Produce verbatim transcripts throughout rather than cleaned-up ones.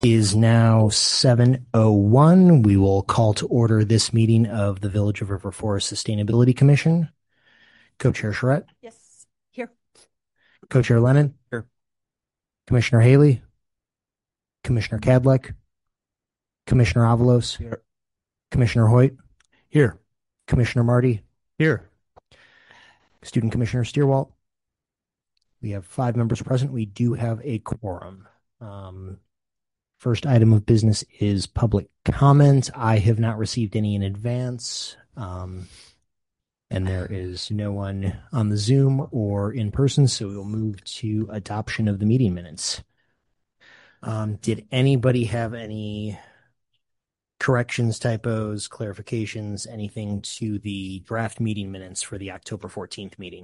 Is now seven oh one. We will call to order this meeting of the Village of River Forest Sustainability Commission. Co-Chair Charette. Yes, here. Co-Chair Lennon. Here. Commissioner Haley. Commissioner Kadlec. Commissioner Avalos. Here. Commissioner Hoyt. Here. Commissioner Marty. Here. Student Commissioner Steerwalt. We have five members present. We do have a quorum. Um, First item of business is public comment. I have not received any in advance, um, and there is no one on the Zoom or in person, so we'll move to adoption of the meeting minutes. Um, did anybody have any corrections, typos, clarifications, anything to the draft meeting minutes for the October fourteenth meeting?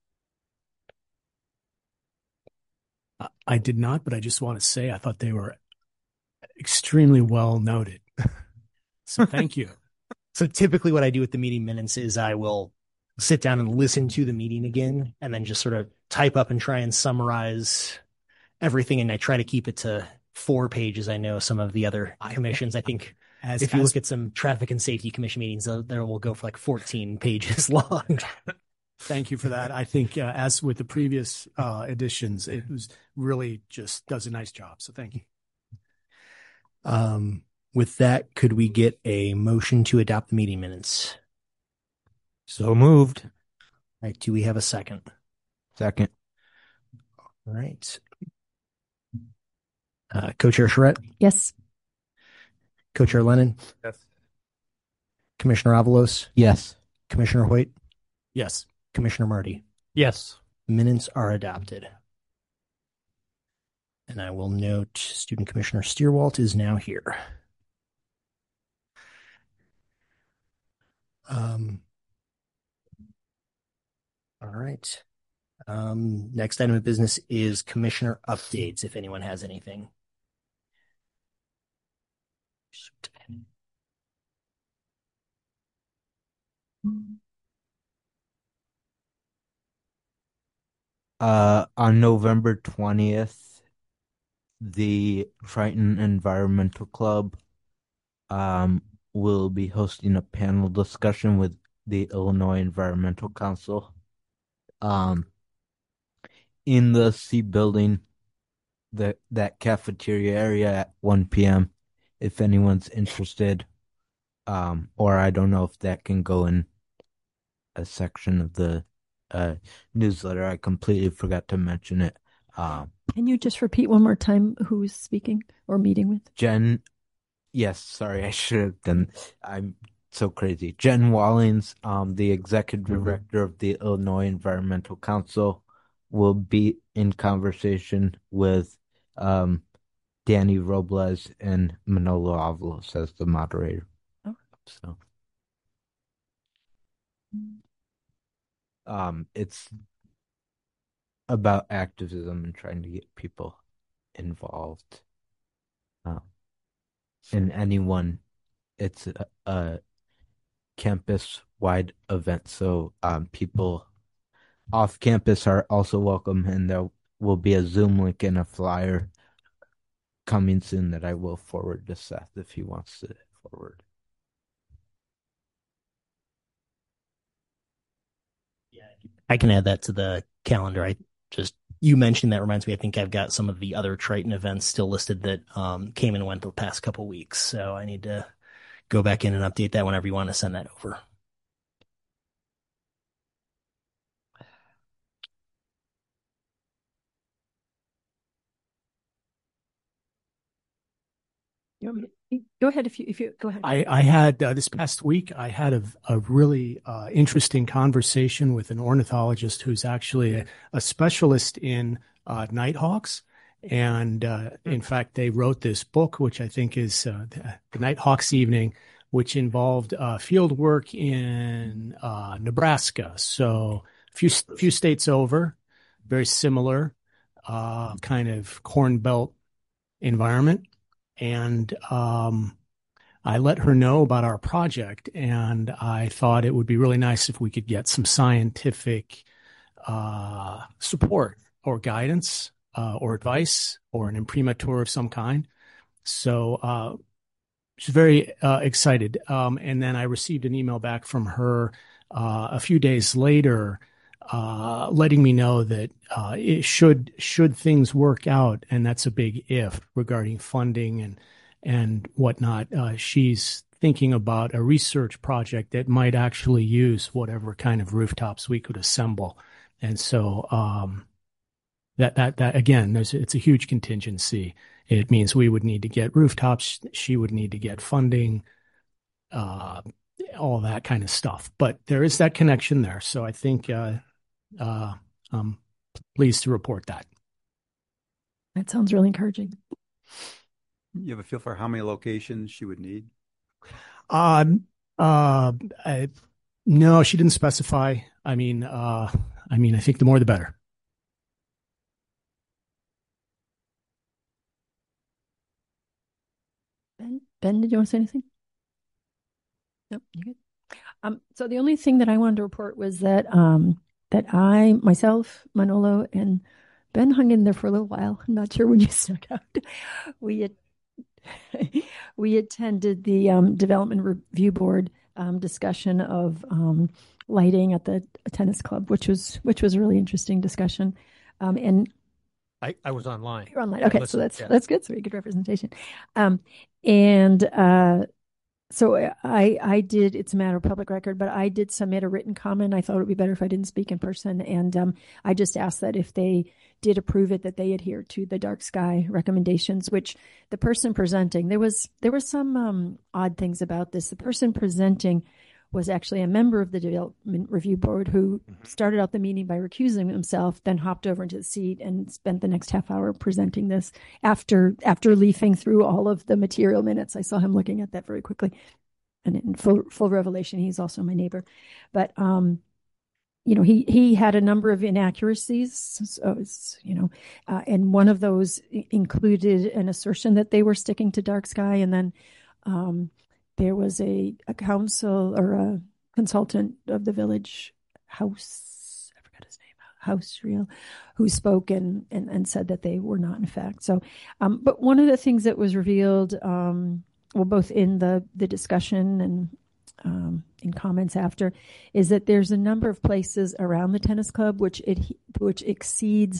I did not, but I just want to say I thought they were extremely well noted. So thank you. So typically what I do with the meeting minutes is I will sit down and listen to the meeting again and then just sort of type up and try and summarize everything. And I try to keep it to four pages. I know some of the other commissions, I think as, if you as, look at some traffic and safety commission meetings, there will go for like fourteen pages long. Thank you for that. I think uh, as with the previous uh, editions, it was really just does a nice job. So thank you. Um, with that, could we get a motion to adopt the meeting minutes? So moved. All right. Do we have a second? Second. All right. Uh, Co-Chair Charette? Yes. Co-Chair Lennon? Yes. Commissioner Avalos? Yes. Commissioner Hoyt? Yes. Commissioner Marty? Yes. Minutes are adopted. And I will note Student Commissioner Steerwalt is now here. Um, all right. Um, next item of business is commissioner updates, if anyone has anything. Uh, on November twentieth, the Triton Environmental Club um, will be hosting a panel discussion with the Illinois Environmental Council um, in the C building, the, that cafeteria area at one p.m. if anyone's interested. Um, or I don't know if that can go in a section of the uh, newsletter. I completely forgot to mention it. Um, Can you just repeat one more time who's speaking or meeting with? Jen, yes, sorry, I should have done. I'm so crazy. Jen Wallings, um, the executive director of the Illinois Environmental Council, will be in conversation with um, Danny Robles and Manolo Avalos as the moderator. Oh. So, um, it's about activism and trying to get people involved. Um, and anyone, it's a, a campus-wide event, so um, people off campus are also welcome, and there will be a Zoom link and a flyer coming soon that I will forward to Seth if he wants to forward. Yeah, I can add that to the calendar. I just, you mentioned that reminds me, I think I've got some of the other Triton events still listed that um, came and went the past couple weeks. So I need to go back in and update that whenever you want to send that over. You want me to, go ahead if you, if you, go ahead. I, I had, uh, this past week, I had a, a really uh, interesting conversation with an ornithologist who's actually a, a specialist in uh, nighthawks. And uh, in fact, they wrote this book, which I think is uh, The Nighthawk's Evening, which involved uh, field work in uh, Nebraska. So a few, few states over, very similar uh, kind of corn belt environment. And um, I let her know about our project, and I thought it would be really nice if we could get some scientific uh, support or guidance uh, or advice or an imprimatur of some kind. So uh, she's very uh, excited. Um, and then I received an email back from her uh, a few days later, uh, letting me know that uh, it should should things work out, and that's a big if regarding funding and and whatnot. Uh, she's thinking about a research project that might actually use whatever kind of rooftops we could assemble, and so um, that that that again, there's it's a huge contingency. It means we would need to get rooftops. She would need to get funding, uh, all that kind of stuff. But there is that connection there. So I think uh, uh, I'm pleased to report that. That sounds really encouraging. You have a feel for how many locations she would need? Um, uh, I, no, she didn't specify. I mean, uh, I mean, I think the more the better. Ben, Ben, did you want to say anything? Nope, you good. Um, so the only thing that I wanted to report was that um that I, myself, Manolo, and Ben hung in there for a little while. I'm not sure when you snuck out. We had we attended the um, Development Review Board um, discussion of um, lighting at the tennis club, which was which was a really interesting discussion. Um, and I, I was online. You're online. Okay, yeah, so that's yeah. that's good. So we had good representation. Um, and uh, so I I did. It's a matter of public record, but I did submit a written comment. I thought it would be better if I didn't speak in person, and um, I just asked that if they did approve it, that they adhere to the dark sky recommendations. Which the person presenting, there was there were some um, odd things about this. The person presenting was actually a member of the Development Review Board who mm-hmm. started out the meeting by recusing himself, then hopped over into the seat and spent the next half hour presenting this after after leafing through all of the material minutes. I saw him looking at that very quickly. And in full, full revelation, he's also my neighbor. But, um, you know, he, he had a number of inaccuracies, so you know, uh, and one of those included an assertion that they were sticking to dark sky, and then um, there was a, a council or a consultant of the village house, I forgot his name, House Real, who spoke and, and, and said that they were not in fact. So, um, but one of the things that was revealed, um, well, both in the, the discussion and um, in comments after, is that there's a number of places around the tennis club which it which exceeds,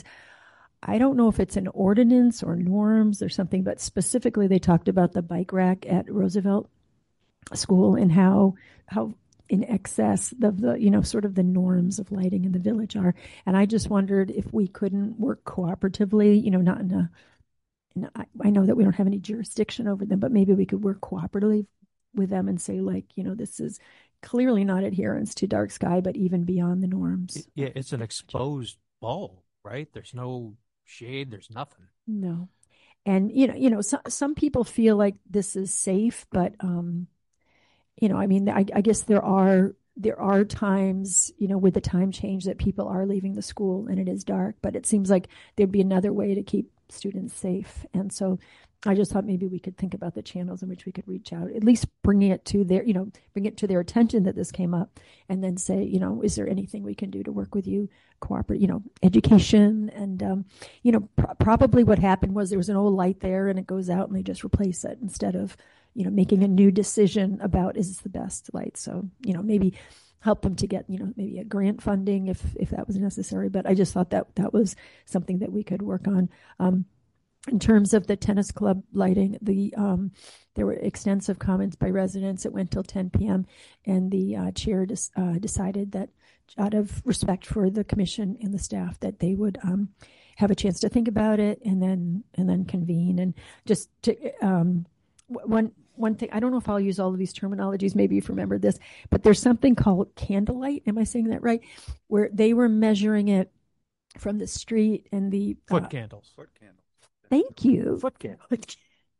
I don't know if it's an ordinance or norms or something, but specifically they talked about the bike rack at Roosevelt School and how how in excess of the, you know, sort of the norms of lighting in the village are. And I just wondered if we couldn't work cooperatively, you know, not in a, in a I know that we don't have any jurisdiction over them, but maybe we could work cooperatively with them and say, like, you know, this is clearly not adherence to dark sky, but even beyond the norms. Yeah, it's an exposed bulb, right? There's no shade, there's nothing. No. And, you know, you know, so, some people feel like this is safe, but, um, you know, I mean, I, I guess there are there are times, you know, with the time change that people are leaving the school and it is dark, but it seems like there'd be another way to keep students safe. And so I just thought maybe we could think about the channels in which we could reach out, at least bringing it to their, you know, bring it to their attention that this came up, and then say, you know, is there anything we can do to work with you, cooperate, you know, education. And, um, you know, pr- probably what happened was there was an old light there and it goes out and they just replace it instead of, you know, making a new decision about, is this the best light? So, you know, maybe help them to get, you know, maybe a grant funding if, if that was necessary. But I just thought that that was something that we could work on. Um, In terms of the tennis club lighting, the um, there were extensive comments by residents. It went till ten p.m. and the uh, chair dis- uh, decided that, out of respect for the commission and the staff, that they would um, have a chance to think about it and then and then convene. And just to um, one one thing, I don't know if I'll use all of these terminologies. Maybe you've remembered this, but there's something called candlelight. Am I saying that right? Where they were measuring it from the street and the foot uh, candles. Foot candles. Thank you. Foot candles.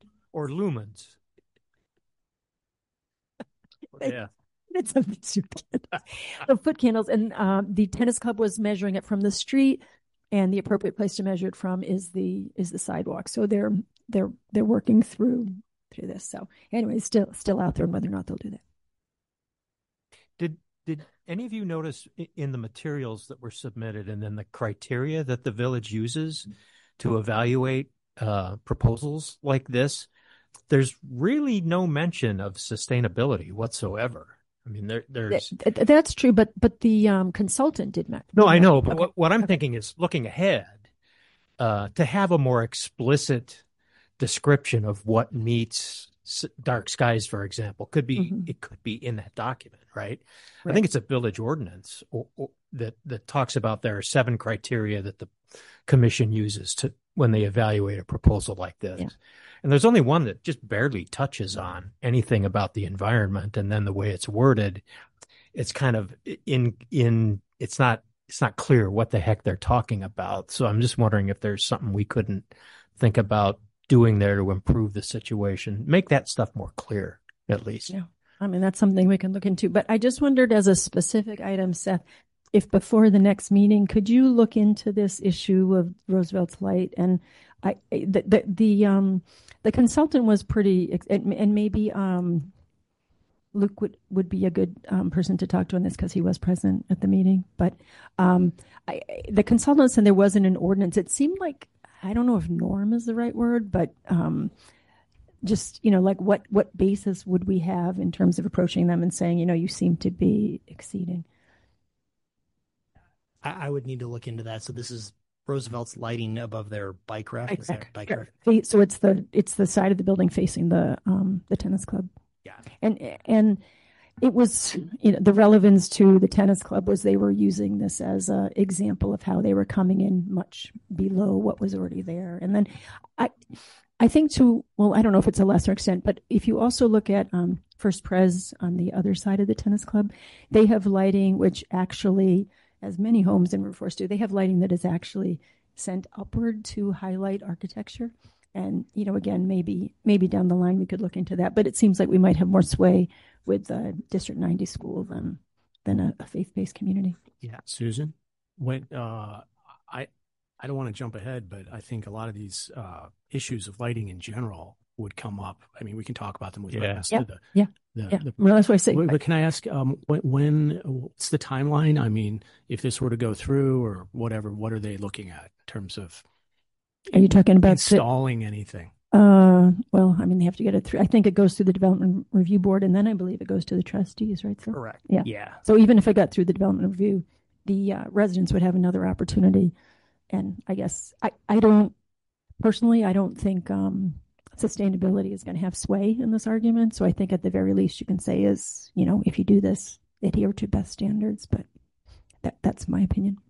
Or lumens. Yeah. It's a the foot candles. And um, the tennis club was measuring it from the street, and the appropriate place to measure it from is the is the sidewalk. So they're they're they're working through through this. So anyway, still still out there on whether or not they'll do that. Did did any of you notice in the materials that were submitted and then the criteria that the village uses to evaluate uh, proposals like this, there's really no mention of sustainability whatsoever. I mean, there, there's Th- th- That's true, but but the um, consultant did not. no, did I not- know, but okay. what, what I'm Okay. thinking is looking ahead, uh, to have a more explicit description of what meets s- dark skies, for example, could be Mhm. it could be in that document, right? I Right. think it's a village ordinance or, or, that that talks about there are seven criteria that the commission uses to when they evaluate a proposal like this. Yeah. And there's only one that just barely touches on anything about the environment, and then the way it's worded, it's kind of in in it's not it's not clear what the heck they're talking about. So I'm just wondering if there's something we couldn't think about doing there to improve the situation, make that stuff more clear, at least. Yeah. I mean, that's something we can look into. But I just wondered, as a specific item, Seth, if before the next meeting, could you look into this issue of Roosevelt's Light? And I, the the, the um the consultant was pretty, and, and maybe um Luke would, would be a good um, person to talk to on this because he was present at the meeting. But um, I, the consultant said there wasn't an ordinance. It seemed like, I don't know if norm is the right word, but um, just, you know, like what, what basis would we have in terms of approaching them and saying, you know, you seem to be exceeding? I, I would need to look into that. So this is Roosevelt's lighting above their bike rack. Bike Is that rack. bike Yeah. rack? So it's the it's the side of the building facing the um, the tennis club. Yeah. And and it was, you know, the relevance to the tennis club was they were using this as an example of how they were coming in much below what was already there. And then I I think to, well, I don't know if it's a lesser extent, but if you also look at um, First Pres on the other side of the tennis club, they have lighting which actually, as many homes in Route Forest do, they have lighting that is actually sent upward to highlight architecture. And, you know, again, maybe maybe down the line we could look into that. But it seems like we might have more sway with the District ninety school than than a, a faith-based community. Yeah, Susan, when uh, I I don't want to jump ahead, but I think a lot of these uh, issues of lighting in general would come up. I mean, we can talk about them with Yeah. reference Yeah, to the yeah, the, Yeah, the well, that's what I say. But, but can I ask um, when, when what's the timeline? I mean, if this were to go through or whatever, what are they looking at in terms of Are you talking about the, installing anything? uh, well, I mean, they have to get it through. I think it goes through the Development Review Board, and then I believe it goes to the trustees, right? So, Correct. Yeah. Yeah. so even if it got through the Development Review, the uh, residents would have another opportunity. And I guess I, I don't, personally, I don't think um, sustainability is going to have sway in this argument. So I think at the very least you can say is, you know, if you do this, adhere to best standards. But that that's my opinion.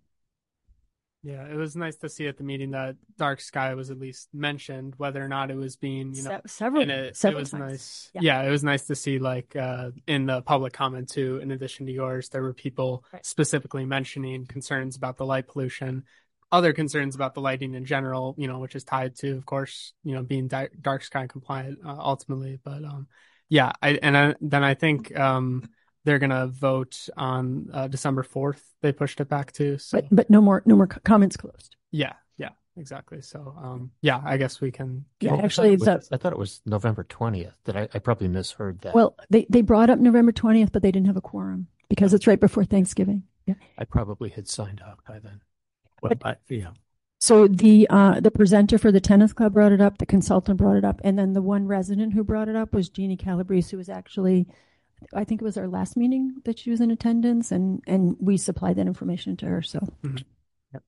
Yeah, it was nice to see at the meeting that dark sky was at least mentioned, whether or not it was being, you know, Se- several, and it, it several was times. nice. Yeah. Yeah. It was nice to see, like, uh, in the public comment too, in addition to yours, there were people Right. specifically mentioning concerns about the light pollution, other concerns about the lighting in general, you know, which is tied to, of course, you know, being di- dark sky compliant uh, ultimately. But um, yeah, I and I, then I think um, they're gonna vote on uh, December fourth. They pushed it back to. So But but no more no more co- comments closed. yeah, yeah, exactly. So um, yeah, I guess we can. Yeah, Well, I actually, thought it it's was, I thought it was November twentieth. That I, I probably misheard that. well, they they brought up November twentieth, but they didn't have a quorum because it's right before Thanksgiving. Yeah. I probably had signed up by then. Well, I, yeah. So the uh, the presenter for the tennis club brought it up, the consultant brought it up, and then the one resident who brought it up was Jeannie Calabrese, who was actually, I think it was our last meeting that she was in attendance, and and we supplied that information to her. So Mhm. Yep.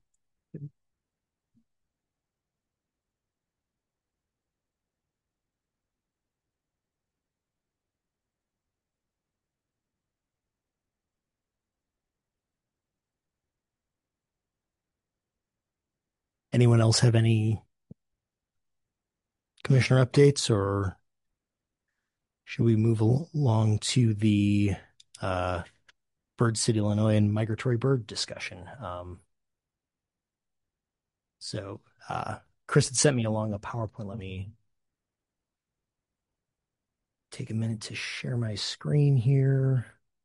Anyone else have any commissioner updates, or should we move al- along to the uh, Bird City, Illinois, and migratory bird discussion? Um, so uh, Chris had sent me along a PowerPoint. Let me take a minute to share my screen here.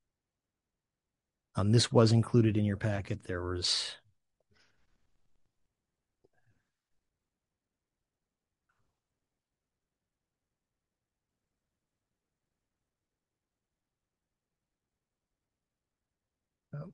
Um, this was included in your packet. There was oh,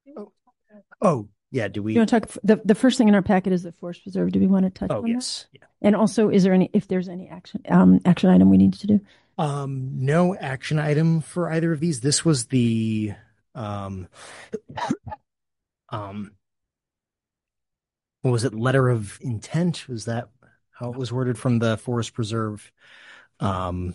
Oh, oh yeah. Do we? You want to talk? The the first thing in our packet is the forest preserve. Do we want to touch Oh on yes. that? Yeah. And also, is there any if there's any action um action item we need to do? Um, no action item for either of these. This was the um um what was it? Letter of intent? Was that how it was worded from the Forest Preserve? Um,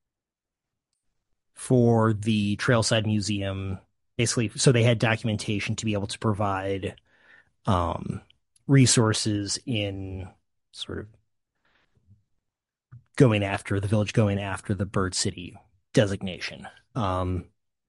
for the Trailside Museum, basically, so they had documentation to be able to provide um resources in sort of going after the village, going after the Bird City designation. Um,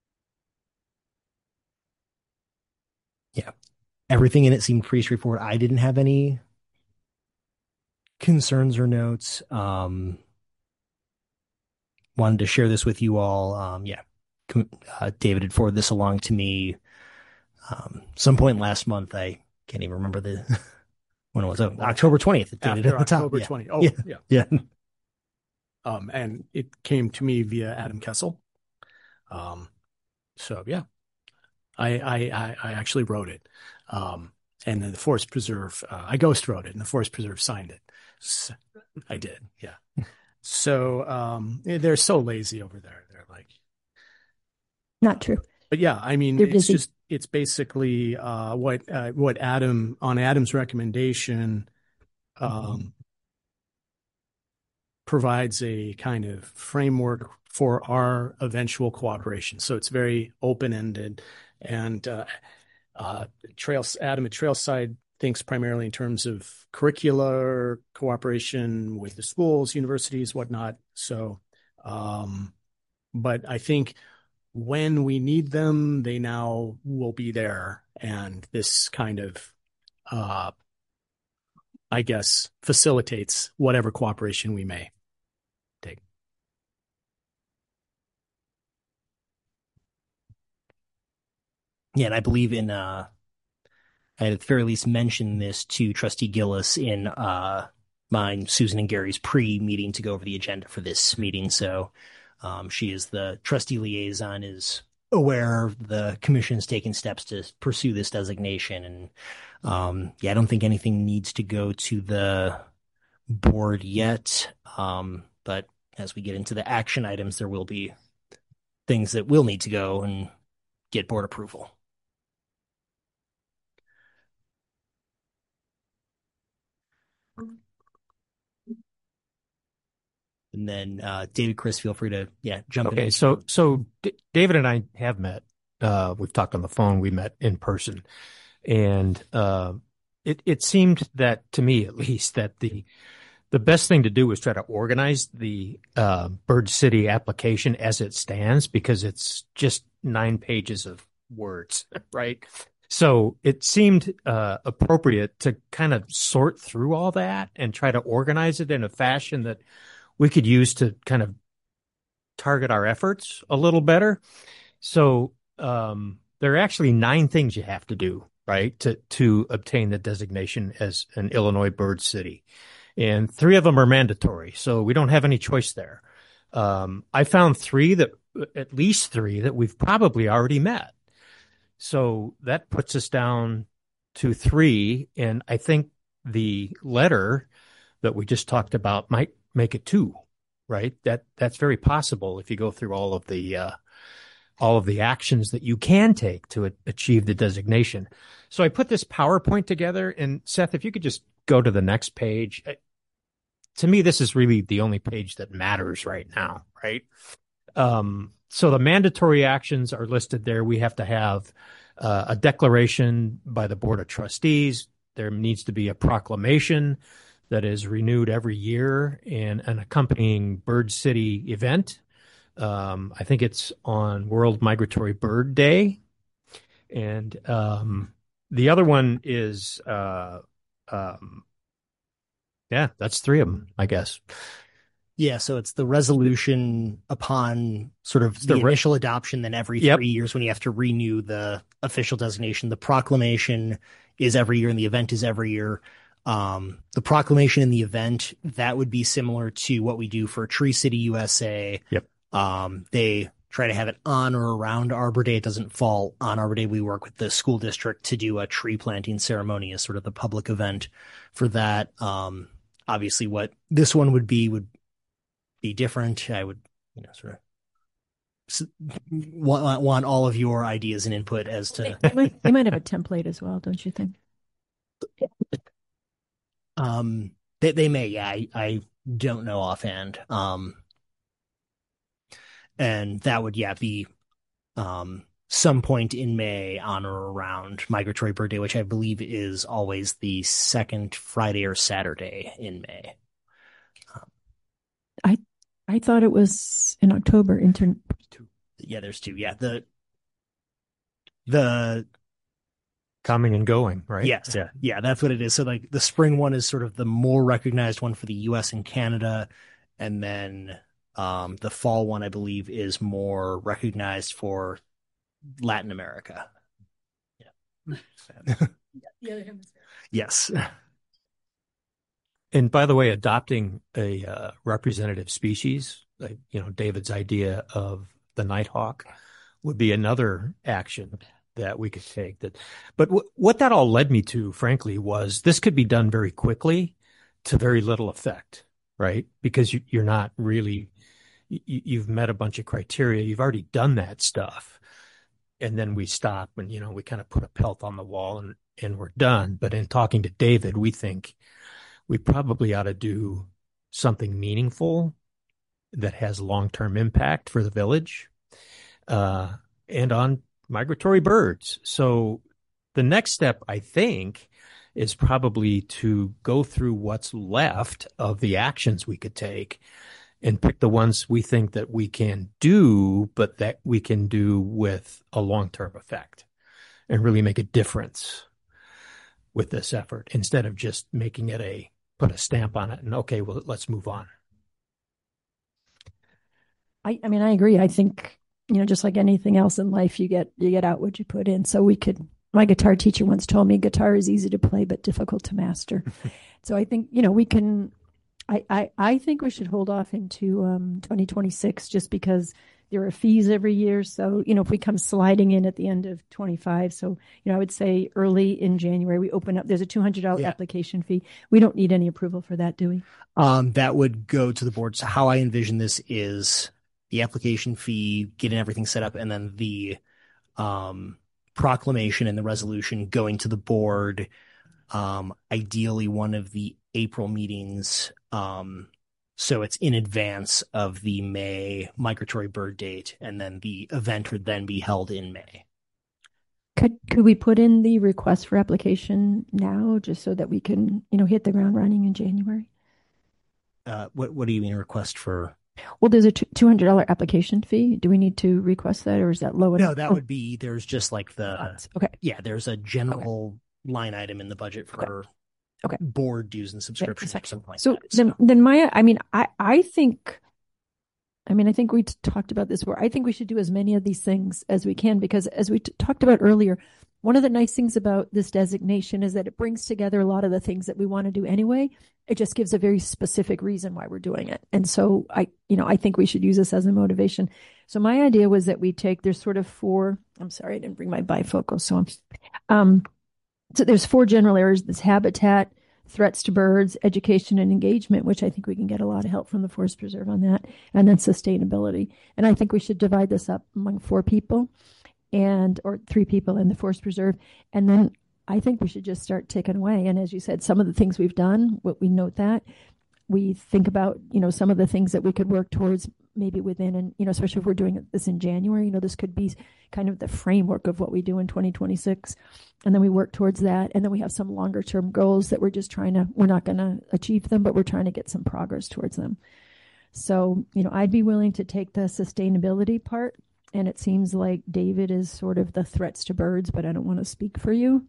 yeah, everything in it seemed pretty straightforward. I didn't have any concerns or notes. Um, wanted to share this with you all. Um, yeah, uh, David had forwarded this along to me um, some point last month. I can't even remember the when it was. Oh, October twentieth. It dated After at the top. October Yeah. twentieth. Oh, Yeah. yeah. Yeah. Um, and it came to me via Adam Kessel. Um, so yeah, I, I, I, I actually wrote it. Um, and then the Forest Preserve, uh, I ghost wrote it and the Forest Preserve signed it. So, I did. Yeah. So, um, they're so lazy over there. They're like, Not true. but yeah, I mean, They're it's busy. just, it's basically, uh, what, uh, what Adam, on Adam's recommendation, um, provides a kind of framework for our eventual cooperation. So it's very open-ended. And uh, uh, Trails, Adam at Trailside thinks primarily in terms of curricular cooperation with the schools, universities, whatnot. So, um, but I think when we need them, they now will be there. And this kind of, uh, I guess, facilitates whatever cooperation we may take. Yeah, and I believe in uh I had at the very least mentioned this to Trustee Gillis in uh mine, Susan and Gary's pre-meeting to go over the agenda for this meeting. So um she is the trustee liaison, is aware the commission's taken steps to pursue this designation. And um yeah, I don't think anything needs to go to the board yet. Um, but as we get into the action items, there will be things that will need to go and get board approval. And then uh, David, Chris, feel free to yeah jump in. Okay, so so D- David and I have met. Uh, we've talked on the phone. We met in person, and uh, it it seemed that, to me at least, that the the best thing to do was try to organize the uh, Bird City application as it stands, because it's just nine pages of words, right? So it seemed uh, appropriate to kind of sort through all that and try to organize it in a fashion that we could use to kind of target our efforts a little better. So um, there are actually nine things you have to do, right, to to obtain the designation as an Illinois Bird City. And three of them are mandatory, so we don't have any choice there. Um, I found three that, at least three, that we've probably already met. So that puts us down to three, and I think the letter that we just talked about might make it two, right? That that's very possible if you go through all of the uh, all of the actions that you can take to a- achieve the designation. So I put this PowerPoint together, and Seth, if you could just go to the next page. To me, this is really the only page that matters right now, right? Um, so the mandatory actions are listed there. We have to have uh, a declaration by the Board of Trustees. There needs to be a proclamation that is renewed every year, and an accompanying Bird City event. Um, I think it's on World Migratory Bird Day. And um, the other one is, uh, um, yeah, that's three of them, I guess. Yeah, so it's the resolution upon sort of It's the the re- initial adoption, then every Yep. three years when you have to renew the official designation. The proclamation is every year, and the event is every year. Um, the proclamation and the event, that would be similar to what we do for Tree City U S A. Yep. Um, they try to have it on or around Arbor Day. It doesn't fall on Arbor Day. We work with the school district to do a tree planting ceremony as sort of the public event for that. Um, obviously, what this one would be would be different. I would, you know, sort of want, want all of your ideas and input as to. They might, they might have a template as well, don't you think? Um, they they may, yeah. I, I don't know offhand. Um, and that would, yeah, be um some point in May on or around Migratory Bird Day, which I believe is always the second Friday or Saturday in May. Um, I I thought it was in October. Inter- yeah, there's two. Yeah, the the coming and going, right? Yes, yeah, yeah, that's what it is. So like the spring one is sort of the more recognized one for the U S and Canada, and then um, the fall one I believe is more recognized for Latin America. Yeah. The other hemisphere. Yes. And by the way, adopting a uh, representative species, like, you know, David's idea of the nighthawk would be another action that we could take. That, but w- what that all led me to, frankly, was this could be done very quickly to very little effect, right? Because you, you're not really, you, you've met a bunch of criteria. You've already done that stuff. And then we stop and, you know, we kind of put a pelt on the wall and, and we're done. But in talking to David, we think we probably ought to do something meaningful that has long-term impact for the village uh, and on migratory birds. So the next step, I think, is probably to go through what's left of the actions we could take and pick the ones we think that we can do, but that we can do with a long-term effect and really make a difference with this effort instead of just making it a, put a stamp on it and, okay, well, let's move on. I, I mean, I agree. I think, you know, just like anything else in life, you get, you get out what you put in. So we could, my guitar teacher once told me guitar is easy to play, but difficult to master. So I think, you know, we can, I, I, I think we should hold off into um, twenty twenty-six just because there are fees every year. So, you know, if we come sliding in at the end of twenty-five, so, you know, I would say early in January, we open up, there's a two hundred dollars yeah. application fee. We don't need any approval for that, do we? Um, that would go to the board. So how I envision this is the application fee, getting everything set up, and then the um, proclamation and the resolution going to the board. Um, ideally, one of the April meetings, um, so it's in advance of the May migratory bird date, and then the event would then be held in May. Could could we put in the request for application now, just so that we can, you know, hit the ground running in January? Uh, what what do you mean request for? Well, there's a two hundred dollars application fee. Do we need to request that, or is that low enough? No, that oh. would be, there's just like the, okay. Yeah, there's a general okay. line item in the budget for okay. Okay. board dues and subscriptions. Okay. Or something like so that, then, so. then Maya, I mean, I, I think, I mean, I think we t- talked about this before. I think we should do as many of these things as we can, because as we t- talked about earlier, one of the nice things about this designation is that it brings together a lot of the things that we want to do anyway. It just gives a very specific reason why we're doing it. And so I, you know, I think we should use this as a motivation. So my idea was that we take, there's sort of four, I'm sorry, I didn't bring my bifocal. So I'm, um, so there's four general areas. There's habitat, threats to birds, education, and engagement, which I think we can get a lot of help from the Forest Preserve on that, and then sustainability. And I think we should divide this up among four people and, or three people in the Forest Preserve. And then I think we should just start ticking away. And as you said, some of the things we've done, what we note that we think about, you know, some of the things that we could work towards maybe within, and, you know, especially if we're doing this in January, you know, this could be kind of the framework of what we do in twenty twenty-six. And then we work towards that. And then we have some longer term goals that we're just trying to, we're not going to achieve them, but we're trying to get some progress towards them. So, you know, I'd be willing to take the sustainability part. And it seems like David is sort of the threats to birds, but I don't want to speak for you.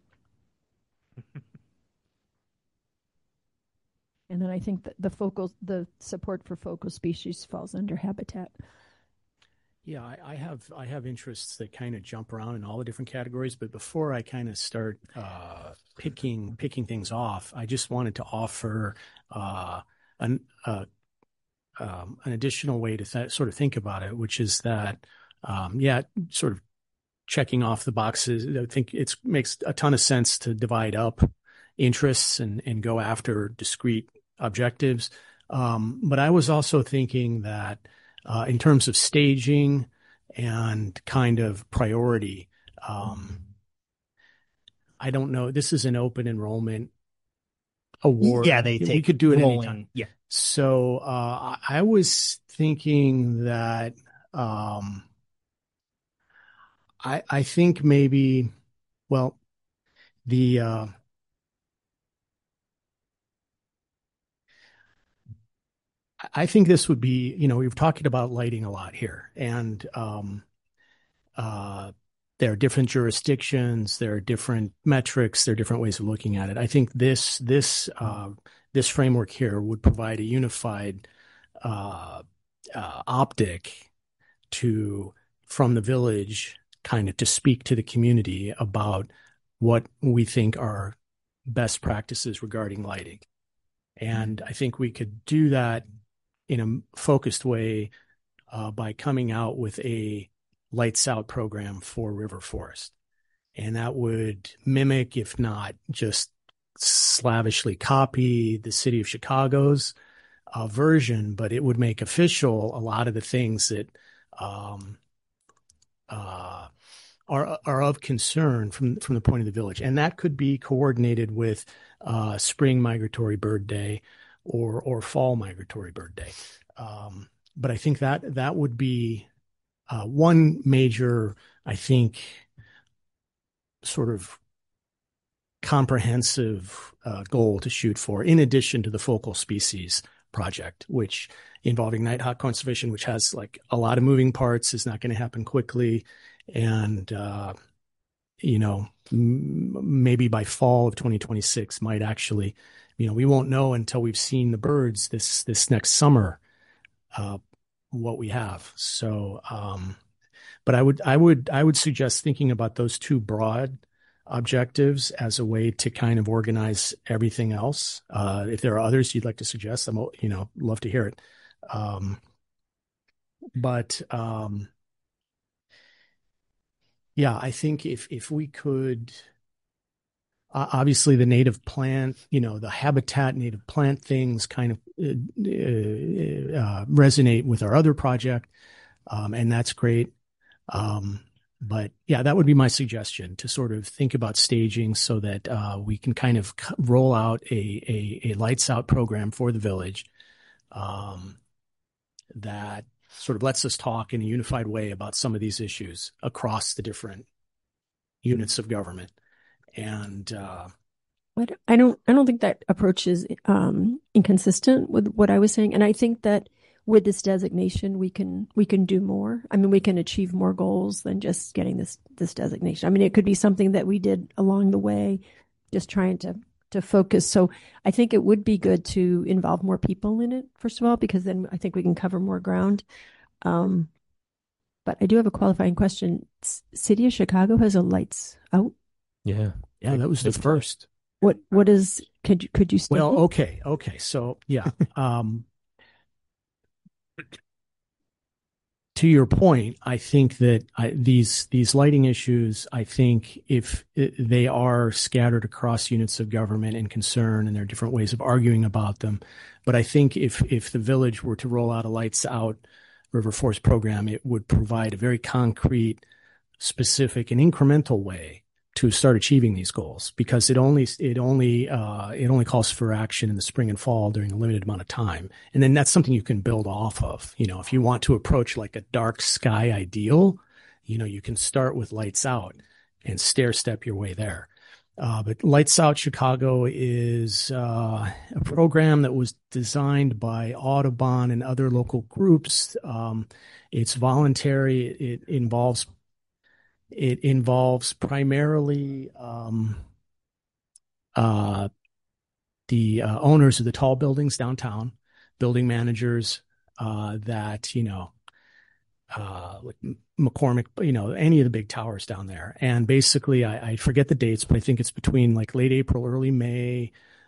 And then I think that the focal, the support for focal species falls under habitat. Yeah, I, I have I have interests that kind of jump around in all the different categories. But before I kind of start uh, picking picking things off, I just wanted to offer uh, an uh, um, an additional way to th- sort of think about it, which is that um, yeah, sort of checking off the boxes. I think it makes a ton of sense to divide up interests and, and go after discrete objectives. Um, but I was also thinking that uh, in terms of staging and kind of priority, um, I don't know. This is an open enrollment award. Yeah, they we take could do it rolling. anytime. Yeah. So uh, I was thinking that um, I I think maybe, well, the uh, I think this would be, you know, we've talked about lighting a lot here, and um, uh, there are different jurisdictions, there are different metrics, there are different ways of looking at it. I think this this uh, this framework here would provide a unified uh, uh, optic to from the village, kind of to speak to the community about what we think are best practices regarding lighting. And I think we could do that in a focused way uh, by coming out with a lights out program for River Forest. And that would mimic, if not just slavishly copy, the city of Chicago's uh, version, but it would make official a lot of the things that um, uh, are are of concern from from the point of the village, and that could be coordinated with uh, Spring Migratory Bird Day or or Fall Migratory Bird Day. Um, but I think that that would be uh, one major, I think, sort of comprehensive uh, goal to shoot for, in addition to the focal species project, which involving nighthawk conservation, which has like a lot of moving parts, is not going to happen quickly. And, uh, you know, m- maybe by fall of twenty twenty-six might actually, you know, we won't know until we've seen the birds this, this next summer, uh, what we have. So, um, but I would, I would, I would suggest thinking about those two broad objectives as a way to kind of organize everything else. Uh, if there are others you'd like to suggest, I'm, you know, love to hear it. Um, but, um, yeah, I think if, if we could, uh, obviously the native plant, you know, the habitat native plant things kind of uh, uh, resonate with our other project. Um, and that's great. Um, But yeah, that would be my suggestion, to sort of think about staging so that uh, we can kind of roll out a, a, a lights out program for the village um, that sort of lets us talk in a unified way about some of these issues across the different units of government. And uh, I don't, I don't think that approach is um, inconsistent with what I was saying. And I think that with this designation, we can we can do more. I mean, we can achieve more goals than just getting this this designation. I mean, it could be something that we did along the way, just trying to to focus. So I think it would be good to involve more people in it, first of all, because then I think we can cover more ground. Um, but I do have a qualifying question. S- City of Chicago has a lights out. Yeah. yeah, that was the first. What what is? Could you could you state Well, it? okay, okay. So yeah. um, To your point, I think that I, these these lighting issues, I think if it, they are scattered across units of government and concern, and there are different ways of arguing about them, but I think if if the village were to roll out a lights out River Forest program, it would provide a very concrete, specific, and incremental way to start achieving these goals, because it only it only uh, it only calls for action in the spring and fall during a limited amount of time, and then that's something you can build off of. You know, if you want to approach like a dark sky ideal, you know, you can start with lights out and stair step your way there. Uh, but Lights Out Chicago is uh, a program that was designed by Audubon and other local groups. Um, it's voluntary. It involves It involves primarily um, uh, the uh, owners of the tall buildings downtown, building managers uh, that, you know, uh, like McCormick, you know, any of the big towers down there. And basically, I, I forget the dates, but I think it's between like late April, early May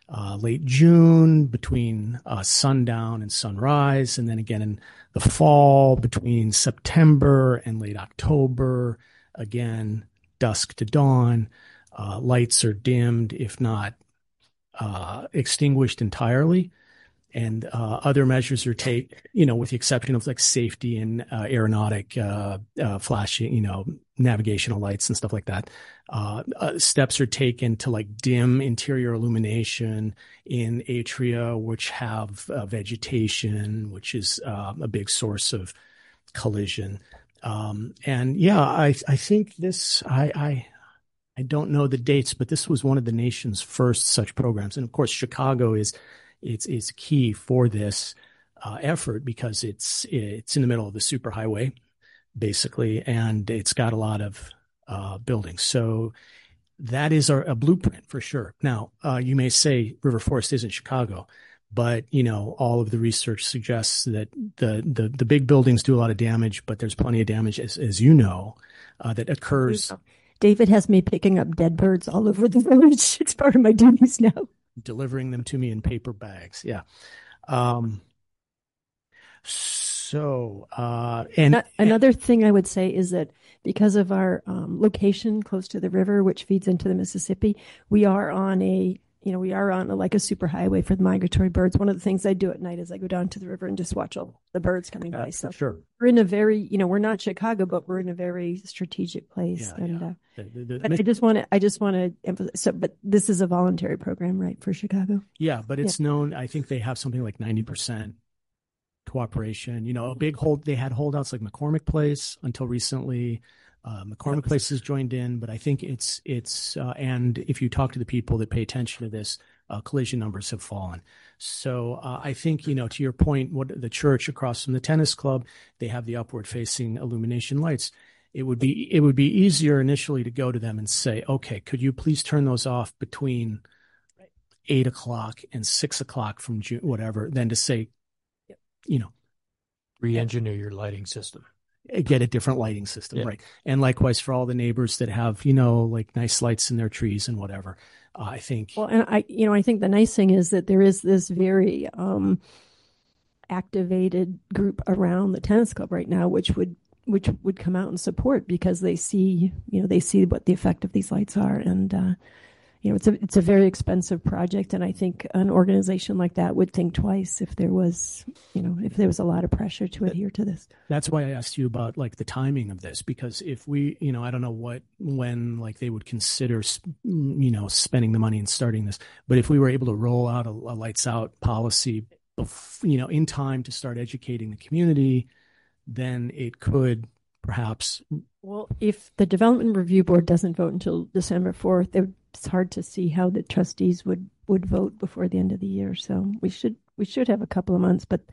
uh, late June between uh, sundown and sunrise, and then again in the fall between September and late October, again dusk to dawn. Uh, lights are dimmed, if not uh, extinguished entirely. And uh, other measures are taken, you know, with the exception of like safety and uh, aeronautic uh, uh, flashing, you know, navigational lights and stuff like that. Uh, uh, steps are taken to like dim interior illumination in atria, which have uh, vegetation, which is uh, a big source of collision. Um, and yeah, I I think this I I. I don't know the dates, but this was one of the nation's first such programs. And of course, Chicago is it's is key for this uh, effort because it's it's in the middle of the superhighway, basically, and it's got a lot of uh, buildings. So that is our, a blueprint for sure. Now, uh, you may say River Forest isn't Chicago, but you know all of the research suggests that the the the big buildings do a lot of damage, but there's plenty of damage, as as you know, uh, that occurs. David has me picking up dead birds all over the village. It's part of my duties now. Delivering them to me in paper bags. Yeah. Um, so, uh, and another thing I would say is that because of our um, location close to the river, which feeds into the Mississippi, we are on a, you know, we are on a, like a superhighway for the migratory birds. One of the things I do at night is I go down to the river and just watch all the birds coming by. Uh, so sure. We're in a very, you know, we're not Chicago, but we're in a very strategic place. Yeah, and yeah. Uh, The, the, the, but I just want to, I just want to emphasize. So, but this is a voluntary program, right, for Chicago? Yeah, but it's yeah. known. I think they have something like ninety percent cooperation. You know, a big hold. They had holdouts like McCormick Place until recently. Uh, McCormick was, Place has joined in, but I think it's it's uh, and if you talk to the people that pay attention to this, uh, collision numbers have fallen. So uh, I think, you know, to your point, what the church across from the tennis club, they have the upward facing illumination lights. It would be it would be easier initially to go to them and say, okay, could you please turn those off between eight o'clock and six o'clock from June, whatever, than to say, you know, re-engineer your lighting system. Get a different lighting system, yeah. right? And likewise for all the neighbors that have, you know, like nice lights in their trees and whatever. Uh, I think. Well, and I, you know, I think the nice thing is that there is this very um, activated group around the tennis club right now, which would which would come out and support because they see, you know, they see what the effect of these lights are, and uh, you know, it's a it's a very expensive project, and I think an organization like that would think twice if there was, you know, if there was a lot of pressure to adhere to this. That's why I asked you about like the timing of this, because if we, you know, I don't know what when like they would consider, you know, spending the money and starting this, but if we were able to roll out a, a lights out policy, you know, in time to start educating the community, then it could perhaps. Well, if the Development Review Board doesn't vote until December fourth, it's hard to see how the trustees would, would vote before the end of the year. So we should we should have a couple of months, but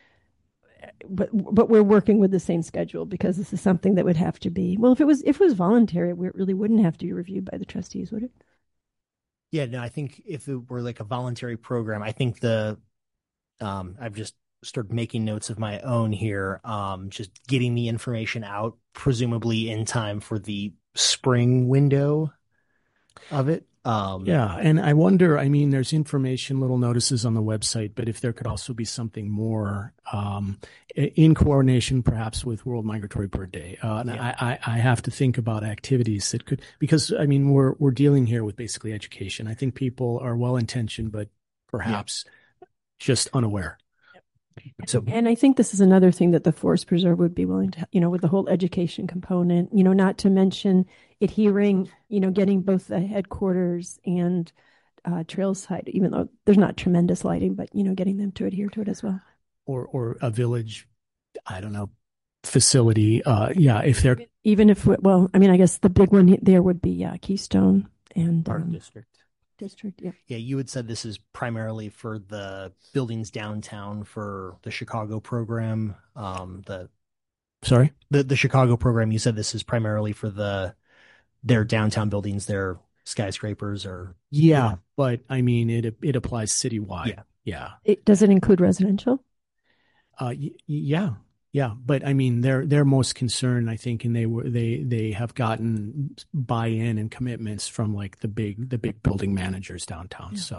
but but we're working with the same schedule because this is something that would have to be. Well, if it was if it was voluntary, it really wouldn't have to be reviewed by the trustees, would it? Yeah, no, I think if it were like a voluntary program, I think the um, I've just started making notes of my own here, um, just getting the information out, presumably in time for the spring window of it. Um, yeah, and I wonder, I mean, there's information, little notices on the website, but if there could also be something more um, in coordination, perhaps with World Migratory Bird Day. Uh, and yeah. I, I, I have to think about activities that could, because, I mean, we're we're dealing here with basically education. I think people are well-intentioned, but perhaps yeah. just unaware. So, and I think this is another thing that the Forest Preserve would be willing to, you know, with the whole education component, you know, not to mention adhering, you know, getting both the headquarters and uh, trailside, even though there's not tremendous lighting, but, you know, getting them to adhere to it as well. Or, or a village, I don't know, facility. Uh, yeah, if they're. Even if, well, I mean, I guess the big one there would be uh, Keystone and. Park um, District. District, yeah. Yeah, you had said this is primarily for the buildings downtown for the Chicago program. Um, the sorry, the the Chicago program. You said this is primarily for the their downtown buildings, their skyscrapers, or yeah, yeah. But I mean, it it applies citywide. Yeah, yeah. It, does it include residential? Uh, y- yeah. Yeah, but I mean, they're they're most concerned, I think, and they were they they have gotten buy-in and commitments from like the big the big building managers downtown. Yeah. So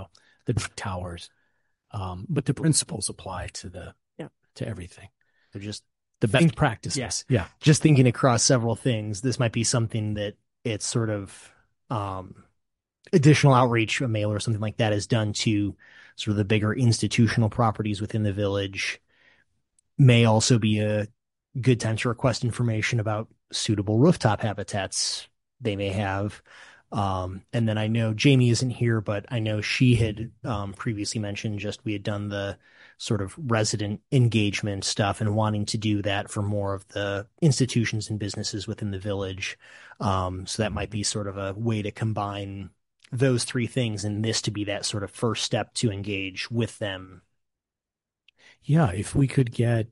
the towers. Um, but the principles apply to the yeah. to everything. They're just the best think, practices. Yes. Yeah. Just thinking across several things, this might be something that it's sort of um, additional outreach, a mail or something like that is done to sort of the bigger institutional properties within the village. May also be a good time to request information about suitable rooftop habitats they may have. Um, and then I know Jamie isn't here, but I know she had um, previously mentioned just we had done the sort of resident engagement stuff and wanting to do that for more of the institutions and businesses within the village. Um, so that might be sort of a way to combine those three things and this to be that sort of first step to engage with them. Yeah, if we could get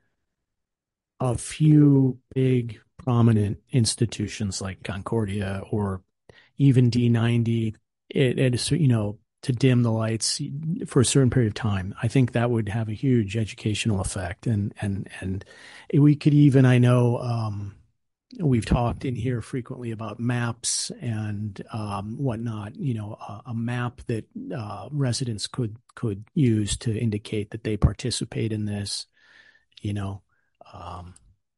a few big prominent institutions like Concordia or even D ninety, it, it you know, to dim the lights for a certain period of time, I think that would have a huge educational effect. And and and we could even, I know, um, we've talked in here frequently about maps and um, whatnot. You know, a, a map that uh, residents could could use to indicate that they participate in this. You know, um,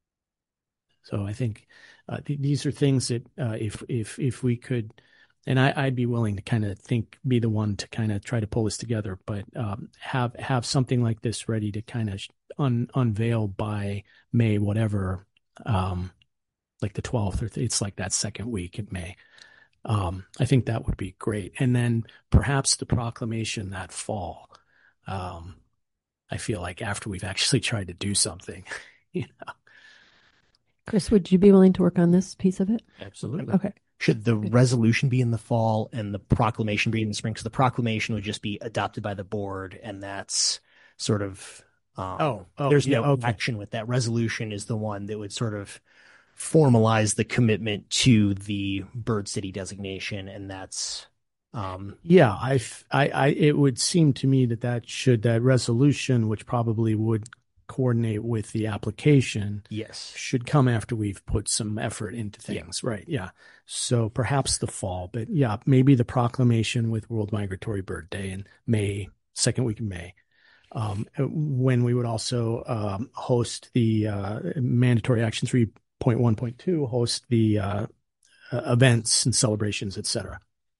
so I think uh, th- these are things that uh, if if if we could, and I, I'd be willing to kind of think, be the one to kind of try to pull this together, but um, have have something like this ready to kind of un- unveil by May, whatever. Um, like the twelfth, or it's like that second week in May. Um, I think that would be great. And then perhaps the proclamation that fall. Um, I feel like after we've actually tried to do something, you know. Chris, would you be willing to work on this piece of it? Absolutely. Okay. Should the resolution be in the fall and the proclamation be in the spring? Because the proclamation would just be adopted by the board, and that's sort of um, oh, oh, there's yeah, no okay. action with that. Resolution is the one that would sort of formalize the commitment to the Bird City designation, and that's um yeah I, I I it would seem to me that that should that resolution, which probably would coordinate with the application, yes, should come after we've put some effort into things. Yeah. Right. Yeah. So perhaps the fall, but yeah, maybe the proclamation with World Migratory Bird Day in May, second week in May. Um, when we would also um, host the uh, mandatory action three point one point two, host the uh, uh, events and celebrations, et cetera.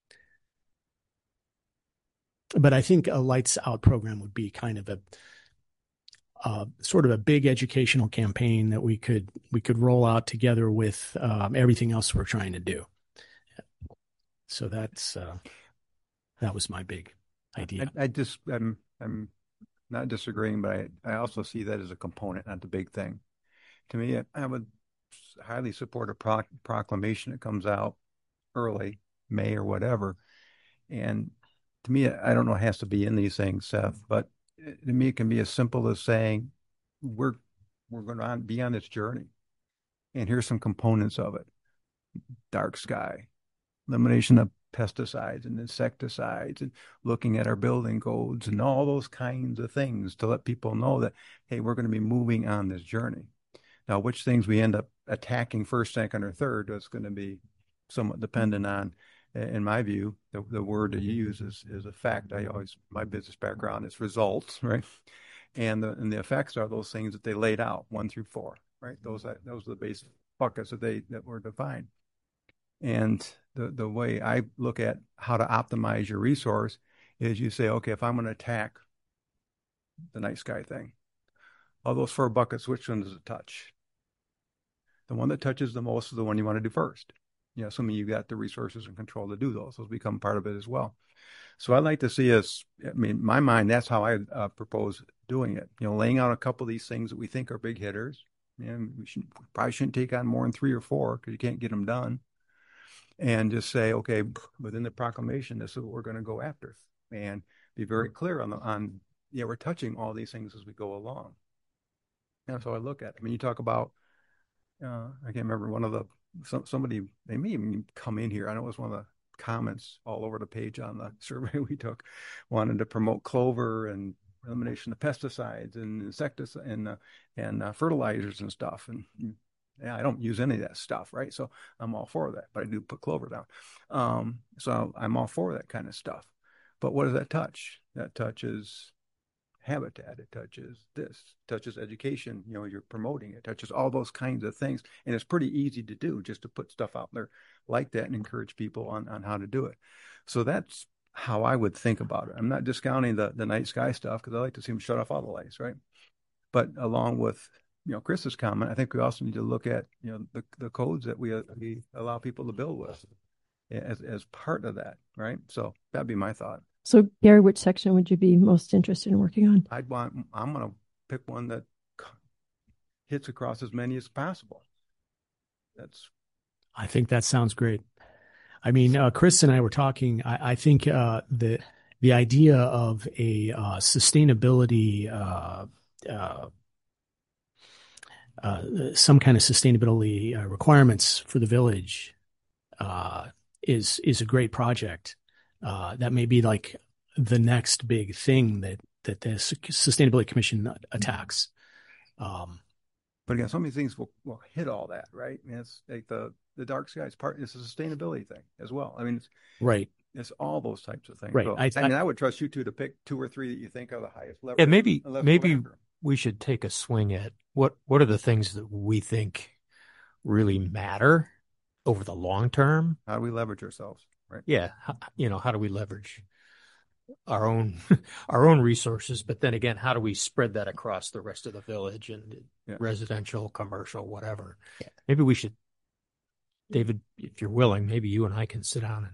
But I think a Lights Out program would be kind of a uh, sort of a big educational campaign that we could we could roll out together with um, everything else we're trying to do. So that's uh, that was my big idea. I, I just I'm I'm not disagreeing, but I, I also see that as a component, not the big thing. To me, I, I would highly support a pro- proclamation that comes out early, May or whatever. And to me, I don't know, it has to be in these things, Seth, but to me, it can be as simple as saying, we're, we're going to be on this journey. And here's some components of it. Dark sky, elimination of pesticides and insecticides, and looking at our building codes and all those kinds of things to let people know that, hey, we're going to be moving on this journey. Now, which things we end up attacking first, second, or third is going to be somewhat dependent on, in my view, the, the word that you use is, is effect. I always, my business background is results, right? And the, and the effects are those things that they laid out, one through four, right? Those, those are the basic buckets that they, that were defined. And the, the way I look at how to optimize your resource is you say, okay, if I'm going to attack the night sky thing, of those four buckets, which one does it touch? The one that touches the most is the one you want to do first. You know, assuming you've got the resources and control to do those. Those become part of it as well. So I'd like to see us, I mean, in my mind, that's how I uh, propose doing it. You know, laying out a couple of these things that we think are big hitters. And we should, probably shouldn't take on more than three or four because you can't get them done. And just say, okay, within the proclamation, this is what we're going to go after. And be very clear on, the, on yeah, we're touching all these things as we go along. That's how I look at it. I mean, you talk about, uh, I can't remember one of the, some, somebody, they may even come in here. I know it was one of the comments all over the page on the survey we took, wanted to promote clover and elimination of pesticides and insecticides and, uh, and uh, fertilizers and stuff. And yeah, I don't use any of that stuff, right? So I'm all for that, but I do put clover down. Um, so I'm all for that kind of stuff. But what does that touch? That touches habitat, it touches this, touches education, you know, you're promoting it, touches all those kinds of things. And it's pretty easy to do, just to put stuff out there like that and encourage people on, on how to do it. So that's how I would think about it. I'm not discounting the, the night sky stuff, because I like to see them shut off all the lights, right? But along with, you know, Chris's comment, I think we also need to look at, you know, the, the codes that we, uh, we allow people to build with as, as part of that, right? So that'd be my thought. So, Gary, which section would you be most interested in working on? I'd want, I'm going to pick one that hits across as many as possible. That's. I think that sounds great. I mean, uh, Chris and I were talking. I, I think uh, the the idea of a uh, sustainability, uh, uh, uh, some kind of sustainability uh, requirements for the village uh, is is a great project. Uh, that may be like the next big thing that, that the Sustainability Commission attacks. Um, but again, so many things will, will hit all that, right? I mean, it's like the, the dark skies part, it's a sustainability thing as well. I mean, it's, right. It's all those types of things. Right. So, I, I mean, I, I would trust you two to pick two or three that you think are the highest level. Yeah, maybe, maybe we should take a swing at what, what are the things that we think really matter over the long term? How do we leverage ourselves? Right. Yeah. You know, how do we leverage our own, our own resources? But then again, how do we spread that across the rest of the village and yeah. residential, commercial, whatever? Yeah. Maybe we should, David, if you're willing, maybe you and I can sit down and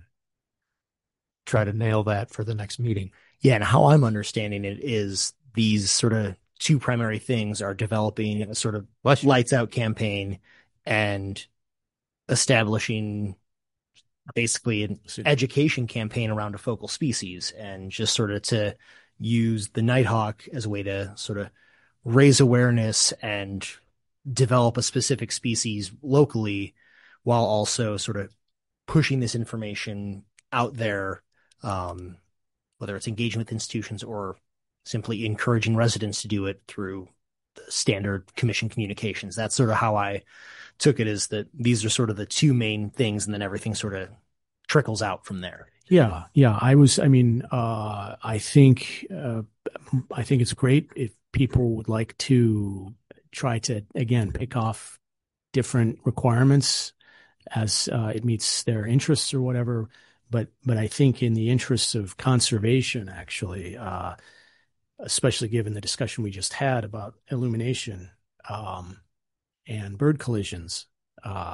try to nail that for the next meeting. Yeah. And how I'm understanding it is these sort of two primary things are developing a sort of lights out campaign and establishing basically an education campaign around a focal species, and just sort of to use the nighthawk as a way to sort of raise awareness and develop a specific species locally, while also sort of pushing this information out there, um, whether it's engaging with institutions or simply encouraging residents to do it through the standard commission communications. That's sort of how I took it, is that these are sort of the two main things, and then everything sort of trickles out from there. Yeah. Yeah. I was, I mean, uh, I think, uh, I think it's great if people would like to try to, again, pick off different requirements as uh, it meets their interests or whatever. But, but I think in the interests of conservation, actually, uh, especially given the discussion we just had about illumination, um, and bird collisions, uh,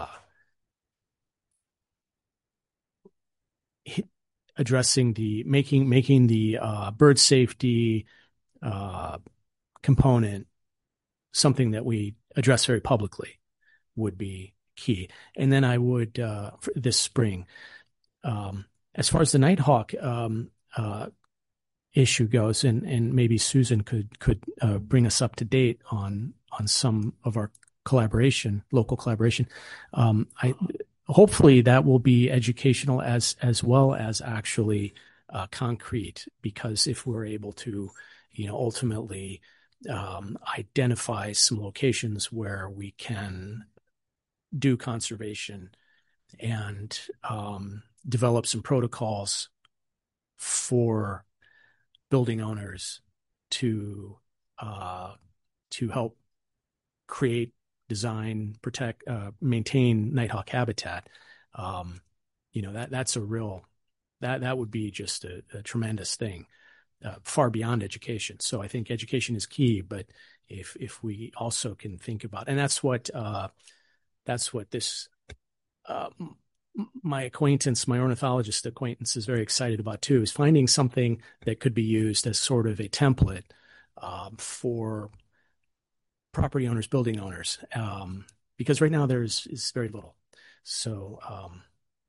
addressing the making making the uh, bird safety uh, component something that we address very publicly would be key. And then I would uh, for this spring, um, as far as the Nighthawk um, uh, issue goes, and and maybe Susan could could uh, bring us up to date on on some of our collaboration, local collaboration. Um, I hopefully that will be educational as as well as actually uh, concrete, because if we're able to, you know, ultimately um, identify some locations where we can do conservation and um, develop some protocols for building owners to uh, to help create, design, protect, uh, maintain nighthawk habitat. Um, you know, that that's a real that that would be just a, a tremendous thing, uh, far beyond education. So I think education is key, but if if we also can think about, and that's what uh, that's what this uh, my acquaintance, my ornithologist acquaintance, is very excited about too, is finding something that could be used as sort of a template um, for property owners, building owners, um, because right now there's is very little. So um,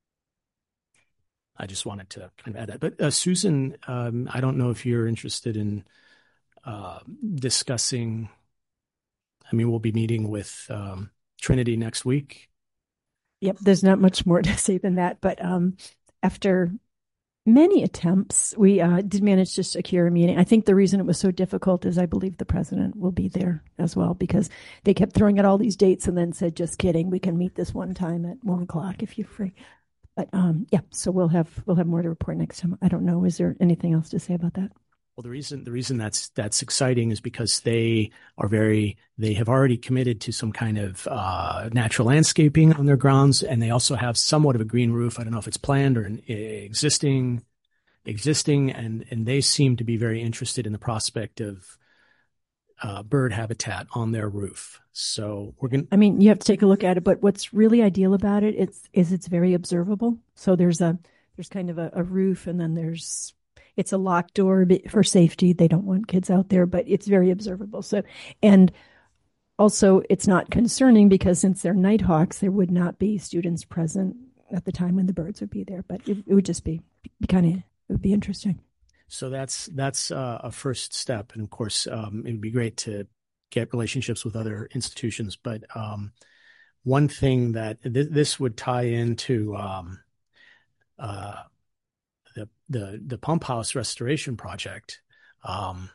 I just wanted to kind of add that. But uh, Susan, um, I don't know if you're interested in uh, discussing. I mean, we'll be meeting with um, Trinity next week. Yep, there's not much more to say than that. But um, after many attempts, we uh, did manage to secure a meeting. I think the reason it was so difficult is I believe the president will be there as well, because they kept throwing out all these dates and then said, just kidding, we can meet this one time at one o'clock if you're free. but um, yeah, so we'll have we'll have more to report next time. I don't know. Is there anything else to say about that? Well, the reason the reason that's that's exciting is because they are very they have already committed to some kind of uh, natural landscaping on their grounds, and they also have somewhat of a green roof. I don't know if it's planned or an existing existing, and and they seem to be very interested in the prospect of uh, bird habitat on their roof. So we're going. I mean, you have to take a look at it, but what's really ideal about it it's, is it's very observable. So there's a there's kind of a, a roof, and then there's it's a locked door for safety. They don't want kids out there, but it's very observable. So, and also it's not concerning because since they're nighthawks, there would not be students present at the time when the birds would be there. But it, it would just be, be kind of it would be interesting. So that's that's uh, a first step, and of course, um, it would be great to get relationships with other institutions. But um, one thing that th- this would tie into um, uh, the the the pump house restoration project. Um,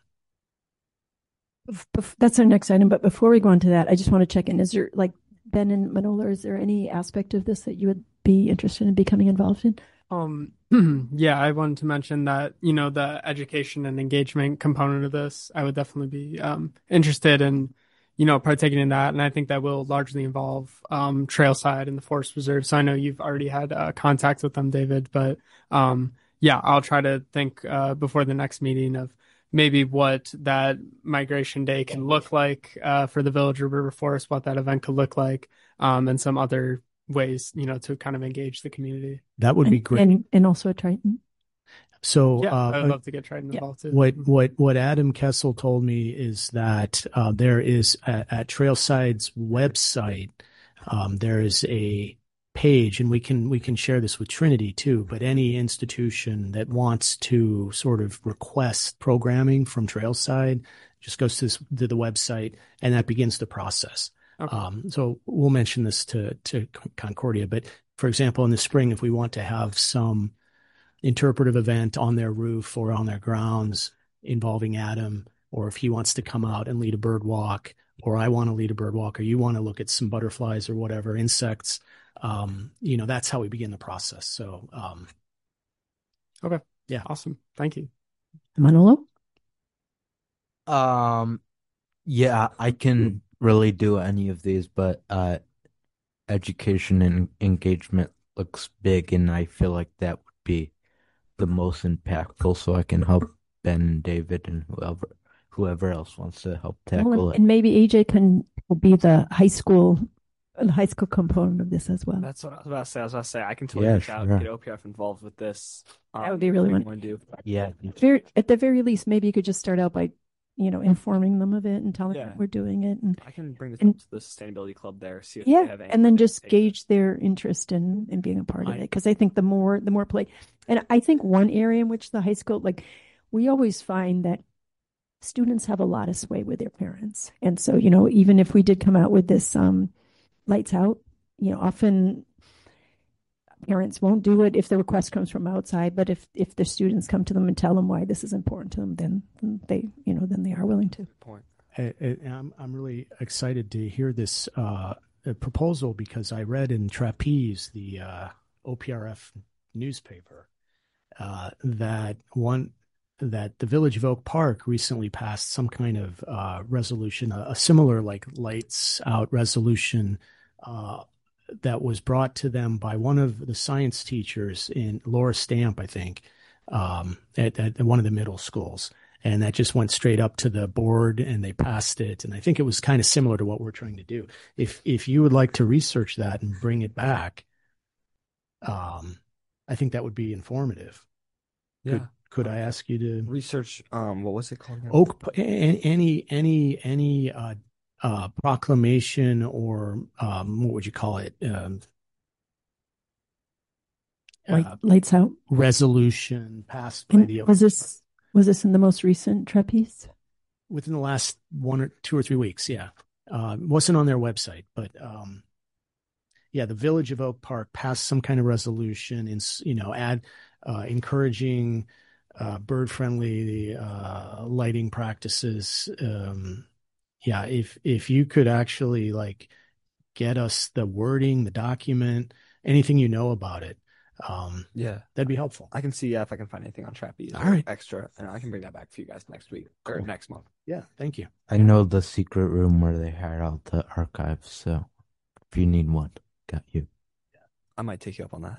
That's our next item. But before we go on to that, I just want to check in. Is there, like Ben and Manola, is there any aspect of this that you would be interested in becoming involved in? Um, yeah, I wanted to mention that, you know, the education and engagement component of this, I would definitely be um, interested in, you know, partaking in that. And I think that will largely involve um, Trailside and the Forest Reserve. So I know you've already had uh, contact with them, David, but um, yeah, I'll try to think uh, before the next meeting of maybe what that migration day can look like uh, for the Village of River Forest, what that event could look like, um, and some other ways, you know, to kind of engage the community. That would and, be great. And, and also at Triton. So yeah, uh, I would love to get Triton yeah. involved too. What what what Adam Kessel told me is that uh, there is at, at Trailside's website um, there is a page, and we can we can share this with Trinity too. But any institution that wants to sort of request programming from Trailside just goes to, this, to the website, and that begins the process. Okay. Um, so we'll mention this to to Concordia. But for example, in the spring, if we want to have some interpretive event on their roof or on their grounds involving Adam, or if he wants to come out and lead a bird walk, or I want to lead a bird walk, or you want to look at some butterflies or whatever, insects, um, you know, that's how we begin the process. So, um, okay. Yeah. Awesome. Thank you. Manolo? Um, yeah, I can really do any of these, but uh, education and engagement looks big, and I feel like that would be the most impactful, so I can help Ben and David and whoever whoever else wants to help tackle well, it. And maybe A J can be the high school the high school component of this as well. That's what I was about to say. I was about to say I can totally Yeah, reach out, sure. get O P R F involved with this. Um, That would be really what wonderful. we want to do. Yeah. Very, at the very least, maybe you could just start out by, you know, informing them of it and telling Yeah. them we're doing it, and I can bring this And- up to the sustainability club there. See if yeah, they have any and then just take- gauge their interest in in being a part of I- it. Because I think the more the more play, and I think one area in which the high school, like, we always find that students have a lot of sway with their parents, and so you know, even if we did come out with this um, lights out, you know, often parents won't do it if the request comes from outside, but if if the students come to them and tell them why this is important to them, then they, you know, then they are willing to. point. I, I- I'm I'm really excited to hear this uh, uh, proposal, because I read in Trapeze, the uh, O P R F newspaper, uh, that one that the Village of Oak Park recently passed some kind of uh, resolution, a, a similar like lights out resolution uh, that was brought to them by one of the science teachers in Laura Stamp, I think, um, at, at one of the middle schools. And that just went straight up to the board, and they passed it. And I think it was kind of similar to what we're trying to do. If if you would like to research that and bring it back, um, I think that would be informative. Could, Yeah. could I ask you to Research, um, what was it called again? Oak a- a- any any any uh, uh, proclamation, or um, what would you call it? Um, Light, uh, lights out. resolution passed by And the was this was this in the most recent trapeze? within the last one or two or three weeks. Yeah. Uh, it wasn't on their website, but, um, yeah, the Village of Oak Park passed some kind of resolution and, you know, add, uh, encouraging, uh, bird friendly, uh, lighting practices. Um, yeah. If, if you could actually like get us the wording, the document, anything you know about it, Um, Yeah. that'd be helpful. I can see yeah, if I can find anything on Trapeze All right. extra, and I can bring that back for you guys next week or Cool. next month. Yeah, thank you. I know the secret room where they hide out the archives, so if you need one, got you. I might take you up on that.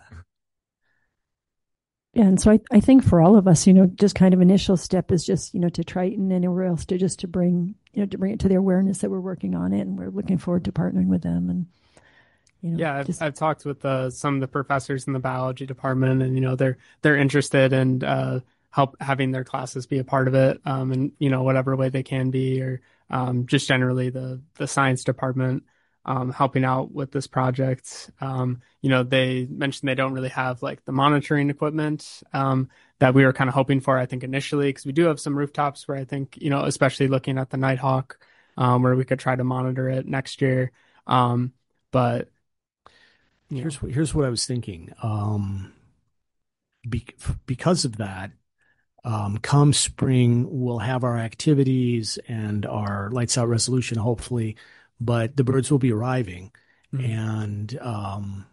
Yeah, and so I, I think for all of us, you know, just kind of initial step is just, you know, to Triton and anywhere else to just to bring, you know, to bring it to their awareness that we're working on it and we're looking forward to partnering with them. And, you know, Yeah, I've, just, I've talked with uh, some of the professors in the biology department, and you know they're they're interested in uh, help having their classes be a part of it, um, in you know whatever way they can be, or um, just generally the the science department um, helping out with this project. Um, you know, they mentioned they don't really have like the monitoring equipment um, that we were kind of hoping for, I think initially, because we do have some rooftops where I think you know, especially looking at the Nighthawk, um, where we could try to monitor it next year, um, but. Yeah. Here's what here's what I was thinking. Um, be, because of that, um, come spring we'll have our activities and our lights out resolution, hopefully, but the birds will be arriving, Mhm. and um,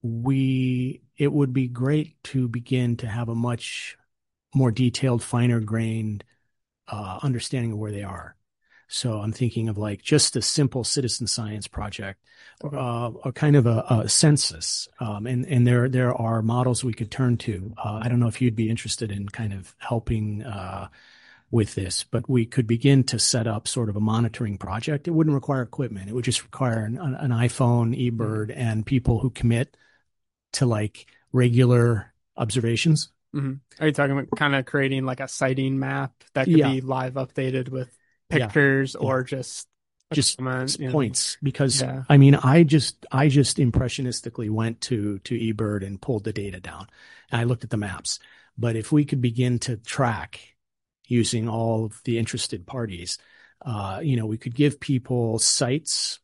we it would be great to begin to have a much more detailed, finer grained uh, understanding of where they are. So I'm thinking of like just a simple citizen science project, uh, a kind of a, a census. Um, and, and there, there are models we could turn to. Uh, I don't know if you'd be interested in kind of helping, uh, with this, but we could begin to set up sort of a monitoring project. It wouldn't require equipment. It would just require an, an iPhone, eBird, and people who commit to like regular observations. Mm-hmm. Are you talking about kind of creating like a sighting map that could Yeah. be live updated with Yeah. pictures Yeah. or just a just comment, you know? points? Because Yeah. I mean, I just I just impressionistically went to to eBird and pulled the data down, and I looked at the maps. But if we could begin to track using all of the interested parties, uh, you know, we could give people sites,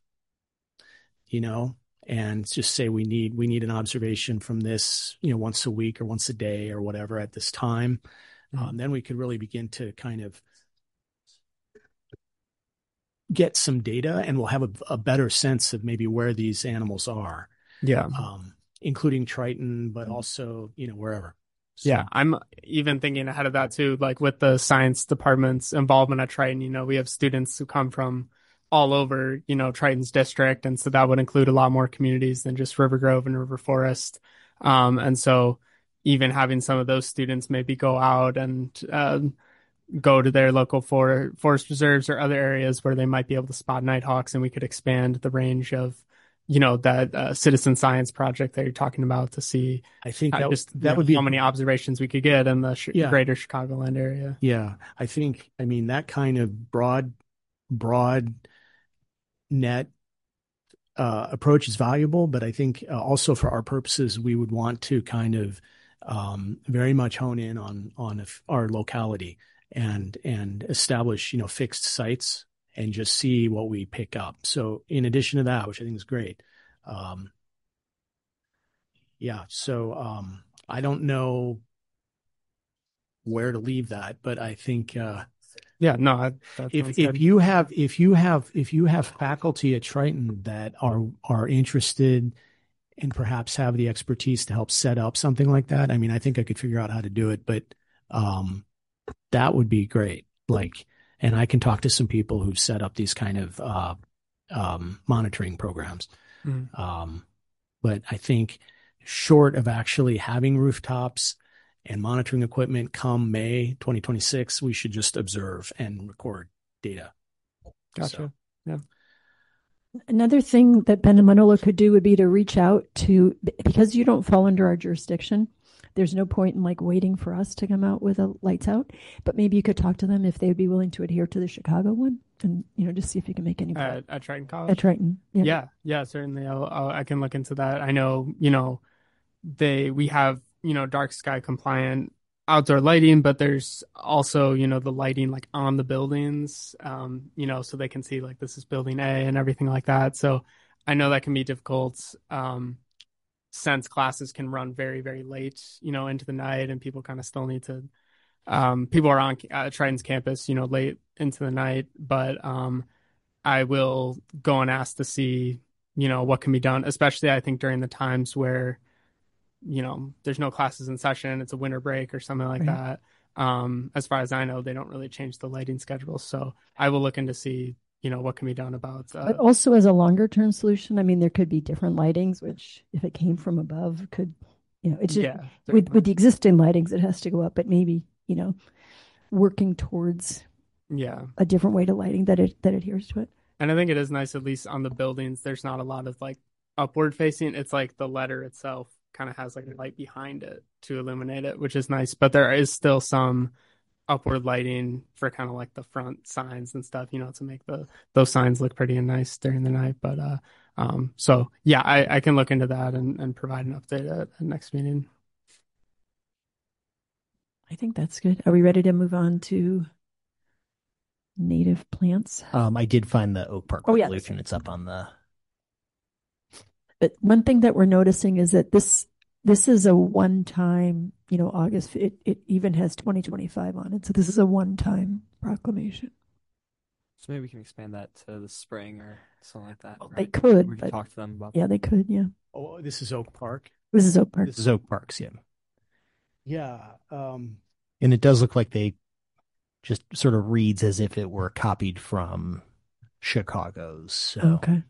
you know, and just say we need we need an observation from this, you know, once a week or once a day or whatever at this time. Mhm. Um, then we could really begin to kind of get some data, and we'll have a, a better sense of maybe where these animals are, Yeah. um, including Triton, but also, you know, wherever. So, Yeah. I'm even thinking ahead of that too, like with the science department's involvement at Triton, you know, we have students who come from all over, you know, Triton's district. And so that would include a lot more communities than just River Grove and River Forest. Um, and so even having some of those students maybe go out and, um, go to their local for, forest reserves or other areas where they might be able to spot nighthawks, and we could expand the range of, you know, that uh, citizen science project that you're talking about to see I think uh, that, just that you know, would be how many observations we could get in the sh- Yeah. greater Chicagoland area. Yeah, I think, I mean, that kind of broad, broad net uh, approach is valuable, but I think uh, also for our purposes, we would want to kind of um, very much hone in on on if our locality and and establish, you know, fixed sites and just see what we pick up. So in addition to that, which I think is great, um, yeah. So um, I don't know where to leave that, but I think. Uh, Yeah, no, I, that if sounds if good. you have if you have if you have faculty at Triton that are are interested and perhaps have the expertise to help set up something like that, I mean, I think I could figure out how to do it, but um, that would be great. Like, and I can talk to some people who've set up these kind of uh, um, monitoring programs. Mhm. Um, but I think short of actually having rooftops and monitoring equipment come May twenty twenty-six, we should just observe and record data. Gotcha. So, Yeah. Another thing that Ben and Manolo could do would be to reach out to, because you don't fall under our jurisdiction, there's no point in like waiting for us to come out with a lights out, but maybe you could talk to them if they would be willing to adhere to the Chicago one and, you know, just see if you can make any. At, at Triton College. At Triton. Yeah. Yeah, yeah, certainly. I'll, I'll, I can look into that. I know, you know, they we have, you know, dark sky compliant outdoor lighting, but there's also, you know, the lighting like on the buildings, um, you know, so they can see like this is building A and everything like that. So I know that can be difficult, um, since classes can run very, very late, you know, into the night, and people kind of still need to, um, people are on uh, Triton's campus, you know, late into the night, but um, I will go and ask to see, you know, what can be done, especially I think during the times where you know, there's no classes in session, it's a winter break or something like Right. that. Um, as far as I know, they don't really change the lighting schedule. So I will look into see, you know, what can be done about But uh, also as a longer term solution, I mean, there could be different lightings, which if it came from above could, you know, it's just yeah, with, certainly. with the existing lightings, it has to go up, but maybe, you know, working towards Yeah. a different way to lighting that it, that adheres to it. And I think it is nice, at least on the buildings, there's not a lot of like upward facing. It's like the letter itself kind of has like a light behind it to illuminate it, which is nice. But there is still some upward lighting for kind of like the front signs and stuff, you know, to make the those signs look pretty and nice during the night. But uh, um, so yeah, I, I can look into that and, and provide an update at the next meeting. I think that's good. Are we ready to move on to native plants? Um, I did find the Oak Park Oh, yeah, resolution. It's up on the. But one thing that we're noticing is that this this is a one time, you know, August. It it even has twenty twenty-five on it, so this is a one time proclamation. So maybe we can expand that to the spring or something like that. They right? could, We can but talk to them about yeah, they could. Yeah, Oh, this is Oak Park. this is Oak Park. This is Oak Parks, yeah. Yeah. Um, And it does look like they just sort of reads as if it were copied from Chicago's. So. Okay.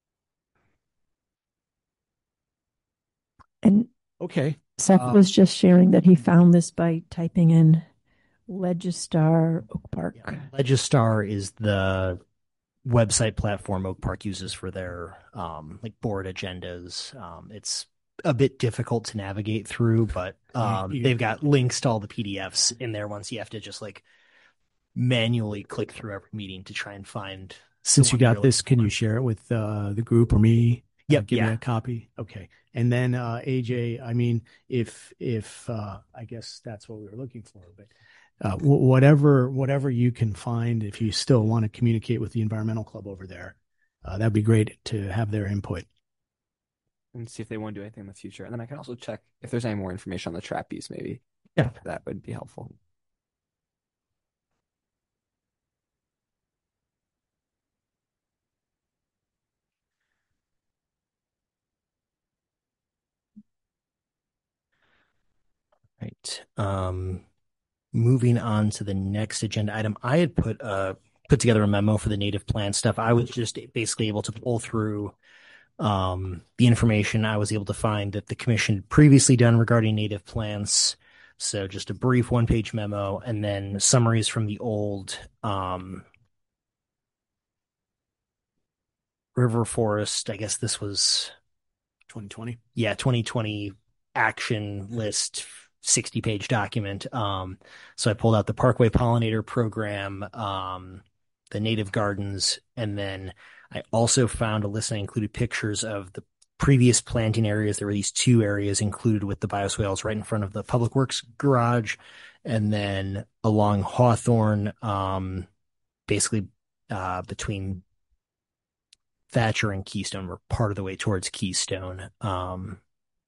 And okay. Seth Uh, was just sharing that he found this by typing in Legistar Oak Park. Yeah. Legistar is the website platform Oak Park uses for their um, like board agendas. Um, it's a bit difficult to navigate through, but um, You- you- they've got links to all the P D Fs in there. Once you have to just like manually click through every meeting to try and find. Since the you one you're got this, looking can for. you share it with uh, the group or me? Yep, Uh, give yeah. me a copy. Okay. And then uh, A J, I mean, if if uh, I guess that's what we were looking for, but uh, w- whatever whatever you can find, if you still want to communicate with the environmental club over there, uh, that'd be great to have their input. and see if they want to do anything in the future. And then I can also check if there's any more information on the trapeze, maybe. Yeah. That would be helpful. Right. Um, moving on to the next agenda item, I had put uh put together a memo for the native plant stuff. I was just basically able to pull through um the information I was able to find that the commission had previously done regarding native plants. So just a brief one-page memo, and then summaries from the old um River Forest. I guess this was twenty twenty. yeah, twenty twenty action list, sixty page document. Um, so I pulled out the Parkway Pollinator Program, um, the native gardens, and then I also found a list that included pictures of the previous planting areas. There were these two areas included with the bioswales right in front of the Public Works garage, and then along Hawthorne, um, basically uh, between Thatcher and Keystone. We're part of the way towards Keystone. Um,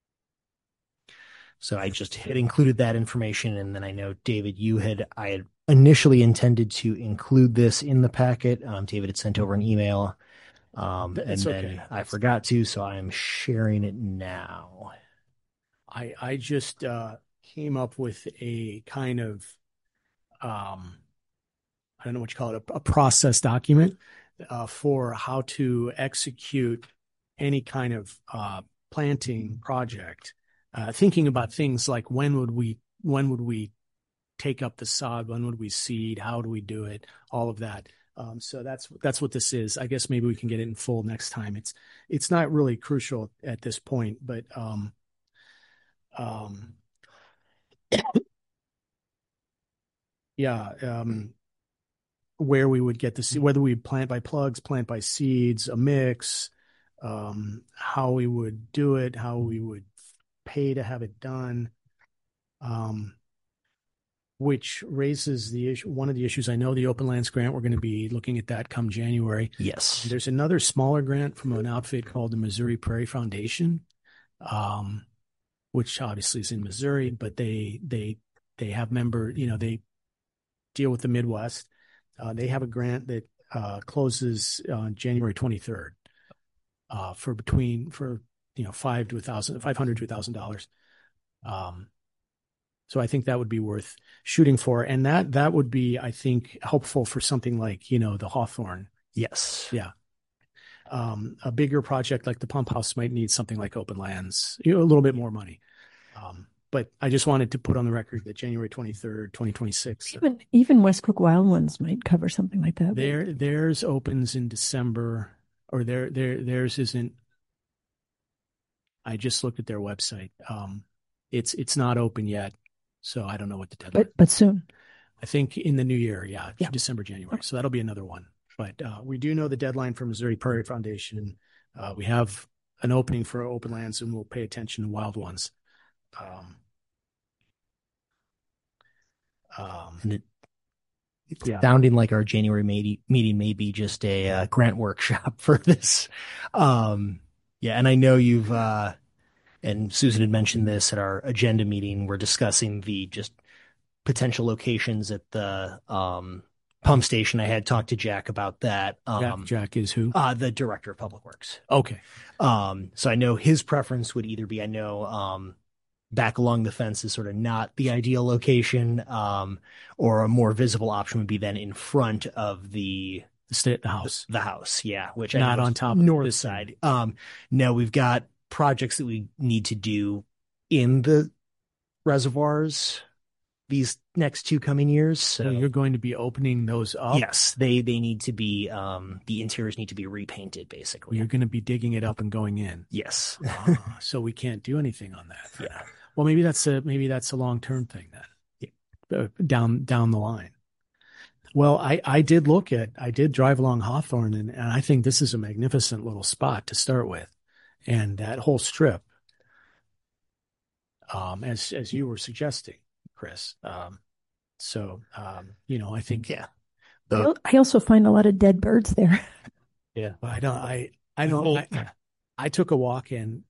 so I just had included that information, and then I know David, you had I had initially intended to include this in the packet. Um, David had sent over an email, um, and It's then okay. I forgot to, so I'm sharing it now. I I just uh, came up with a kind of um, I don't know what you call it, a, a process document uh, for how to execute any kind of uh, planting project. Uh, thinking about things like when would we when would we take up the sod, when would we seed, how do we do it, all of that. Um, so that's that's what this is. I guess maybe we can get it in full next time. It's it's not really crucial at this point, but um, um, yeah, um, where we would get the seed, whether we plant by plugs, plant by seeds, a mix, um, how we would do it, how we would pay to have it done, um, which raises the issue. One of the issues, I know the Open Lands grant, we're going to be looking at that come January. Yes. There's another smaller grant from an outfit called the Missouri Prairie Foundation, um, which obviously is in Missouri, but they they they have member, you know, they deal with the Midwest. Uh, they have a grant that uh, closes on January twenty-third uh, for between for you know five to a thousand, five hundred to a thousand dollars. Um, so I think that would be worth shooting for. And that, that would be, I think, helpful for something like, you know, the Hawthorne. Yes. Yeah. Um, a bigger project like the pump house might need something like open lands, you know, a little bit more money. Um, but I just wanted to put on the record that January twenty-third, twenty twenty-six. Even even West Cook Wild Ones might cover something like that. Their theirs opens in December, or their their theirs isn't. I just looked at their website. Um, it's it's not open yet, so I don't know what the deadline. But but soon. I think in the new year, yeah, Yeah. December, January. Okay. So that'll be another one. But uh, we do know the deadline from Missouri Prairie Foundation. Uh, we have an opening for open lands, and we'll pay attention to wild ones. Um, um, And it, it's Yeah. sounding like our January meeting, meeting may be just a uh, grant workshop for this. Um, yeah, and I know you've, uh, and Susan had mentioned this at our agenda meeting. We're discussing the just potential locations at the um, pump station. I had talked to Jack about that. Jack, Um, Jack is who? uh, the director of public works. Okay. Um, so I know his preference would either be, I know, um, back along the fence is sort of not the ideal location, um, or a more visible option would be then in front of the The state, the house. the house, yeah, which I Not know is on top of north this side. Um, no, we've got projects that we need to do in the reservoirs these next two coming years. So So you're going to be opening those up? yes, they they need to be um the interiors need to be repainted basically. You're going to be digging it up and going in. Yes. Ah, so we can't do anything on that. for Yeah. now. Well, maybe that's a maybe that's a long term thing then. Uh, down down the line. Well, I I did look at I did drive along Hawthorne, and, and I think this is a magnificent little spot to start with, and that whole strip, um, as as you were suggesting, Chris. Um, so um, you know, I think Yeah. I The, al- I also find a lot of dead birds there. I don't I I don't I, I took a walk and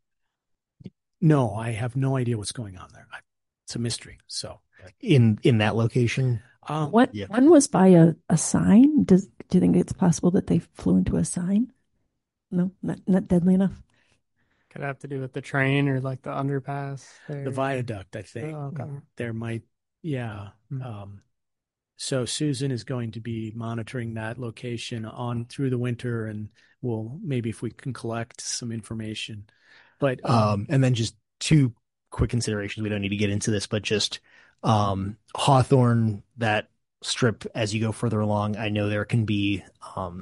no, I have no idea what's going on there. I, it's a mystery. So in in that location. um, One Yeah. one was by a, a sign. Does do you think it's possible that they flew into a sign? No, not not deadly enough. Could have to do with the train or like the underpass there. the viaduct, I think. Oh, okay. There might, yeah. Hmm. Um, so Susan is going to be monitoring that location on through the winter, and we'll maybe if we can collect some information. But um, Um, and then just two quick considerations. We don't need to get into this, but just um, Hawthorne, that strip as you go further along, I know there can be um,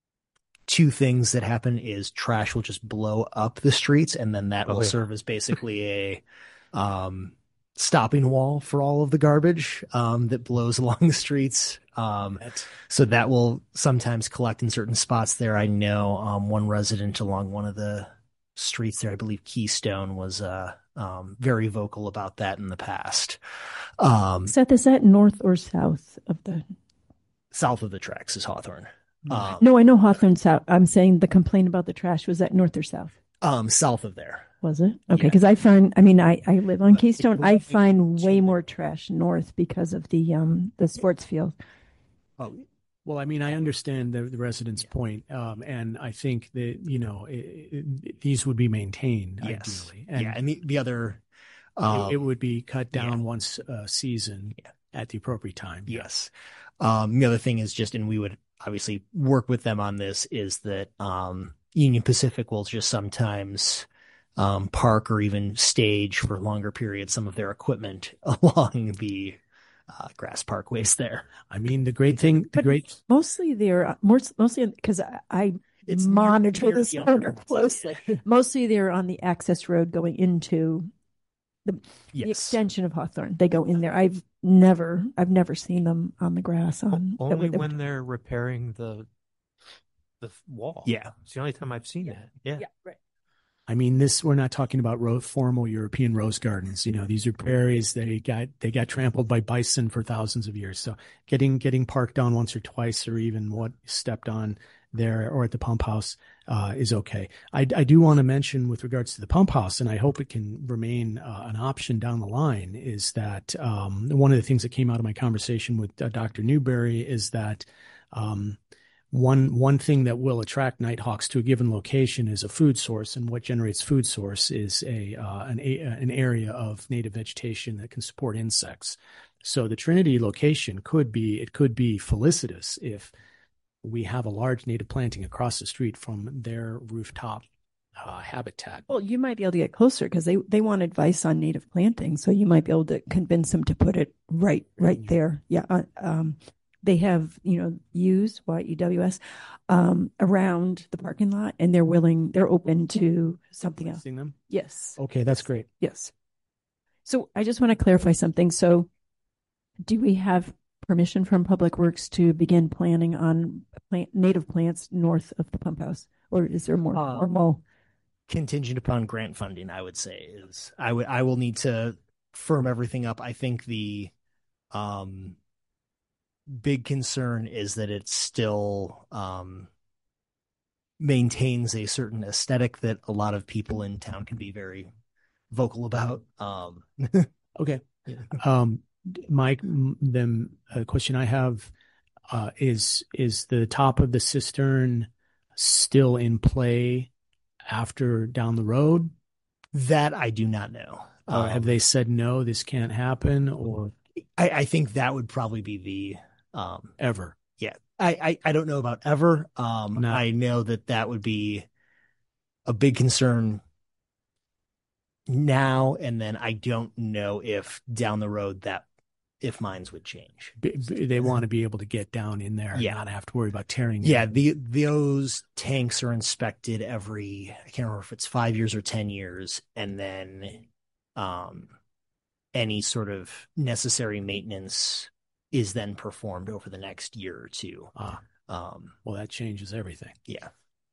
two things that happen is trash will just blow up the streets, and then that Oh, will yeah. serve as basically a um, stopping wall for all of the garbage um, that blows along the streets. Um, that's- so that will sometimes collect in certain spots there. I know um, one resident along one of the streets there, I believe Keystone, was uh, um, very vocal about that in the past. Um, Seth, is that north or south of the? south of the tracks is Hawthorne. Um, No, I know Hawthorne south. I'm saying the complaint about the trash was that north or south? um, south of there. Was it? Okay, Yeah. because I find, I mean, I, I live on But it Keystone. was- I it find was- way more trash north because of the um the sports field. Oh, well, I mean, I understand the, the resident's point, um, and I think that you know it, it, these would be maintained yes. ideally, and yeah, and the, the other, it, um, it would be cut down yeah. once a season Yeah. at the appropriate time. yes. Um, the other thing is just, and we would obviously work with them on this, is that um, Union Pacific will just sometimes um, park or even stage for longer periods some of their equipment along the uh, grass parkways there. I mean, the great thing, the But great Mostly they're more mostly because I, I It's near- monitor near this the owner underpass. closely. Mostly they're on the access road going into the Yes. extension of Hawthorne. They go in there. I've never, I've never seen them on the grass on Only that- when they're repairing the the f- wall. Yeah. It's the only time I've seen that. Yeah. Yeah, right. I mean, this we're not talking about ro- formal European rose gardens. You know, these are prairies. They got they got trampled by bison for thousands of years. So getting getting parked on once or twice, or even what stepped on there or at the pump house uh, is okay. I, I do want to mention with regards to the pump house, and I hope it can remain uh, an option down the line, is that um, one of the things that came out of my conversation with uh, Doctor Newberry is that um, one one thing that will attract nighthawks to a given location is a food source, and what generates food source is a uh, an a, an area of native vegetation that can support insects. So the Trinity location could be it could be felicitous if we have a large native planting across the street from their rooftop uh, habitat. Well, you might be able to get closer because they, they want advice on native planting. So you might be able to convince them to put it right right there. Yeah. Uh, um, they have, you know, U's, Y E W S, um, around the parking lot, and they're willing, they're open to something else. Seeing them? Yes. Okay, that's great. Yes. So I just want to clarify something. So do we have permission from Public Works to begin planning on plant, native plants north of the pump house? Or is there more Uh, formal? Contingent upon grant funding, I would say is I would I will need to firm everything up. I think the um big concern is that it still um maintains a certain aesthetic that a lot of people in town can be very vocal about. Um Okay. Yeah. Um, Mike, the uh, question I have uh, is is the top of the cistern still in play after down the road? That I do not know. Uh, have Um, they said no, this can't happen, or I, I think that would probably be the um ever? yeah. I, I, I don't know about ever. Um No. I know that that would be a big concern now, and then I don't know if down the road that if mines would change. B- b- they want to be able to get down in there Yeah. and not have to worry about tearing. Yeah, it. the those tanks are inspected every I can't remember if it's five years or ten years, and then um any sort of necessary maintenance is then performed over the next year or two. Ah, Um well, that changes everything. yeah.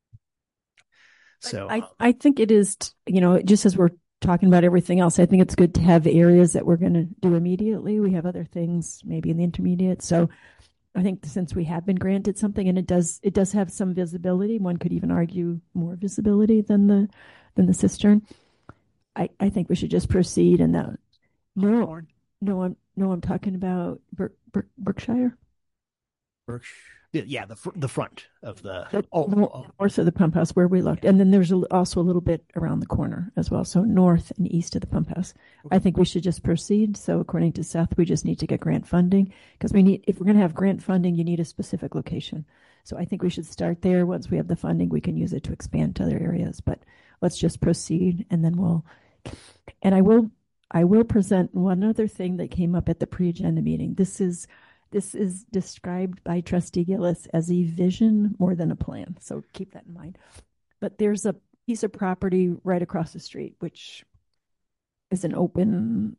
So I, I think it is, t- you know, just as we're talking about everything else, I think it's good to have areas that we're going to do immediately. We have other things maybe in the intermediate. So I think since we have been granted something, and it does it does have some visibility, one could even argue more visibility than the than the cistern. I, I think we should just proceed, and that no no I'm no I'm talking about Ber, Ber, Berkshire. Berksh- yeah, the fr- the front of the The, Oh, no- oh. north of the pump house where we looked, and then there's a, also a little bit around the corner as well. So north and east of the pump house. I think we should just proceed. So according to Seth, we just need to get grant funding because we need. If we're going to have grant funding, you need a specific location. So I think we should start there. Once we have the funding, we can use it to expand to other areas. But let's just proceed, and then we'll. And I will. I will present one other thing that came up at the pre-agenda meeting. This is. This is described by Trustee Gillis as a vision more than a plan. So keep that in mind. But there's a piece of property right across the street, which is an open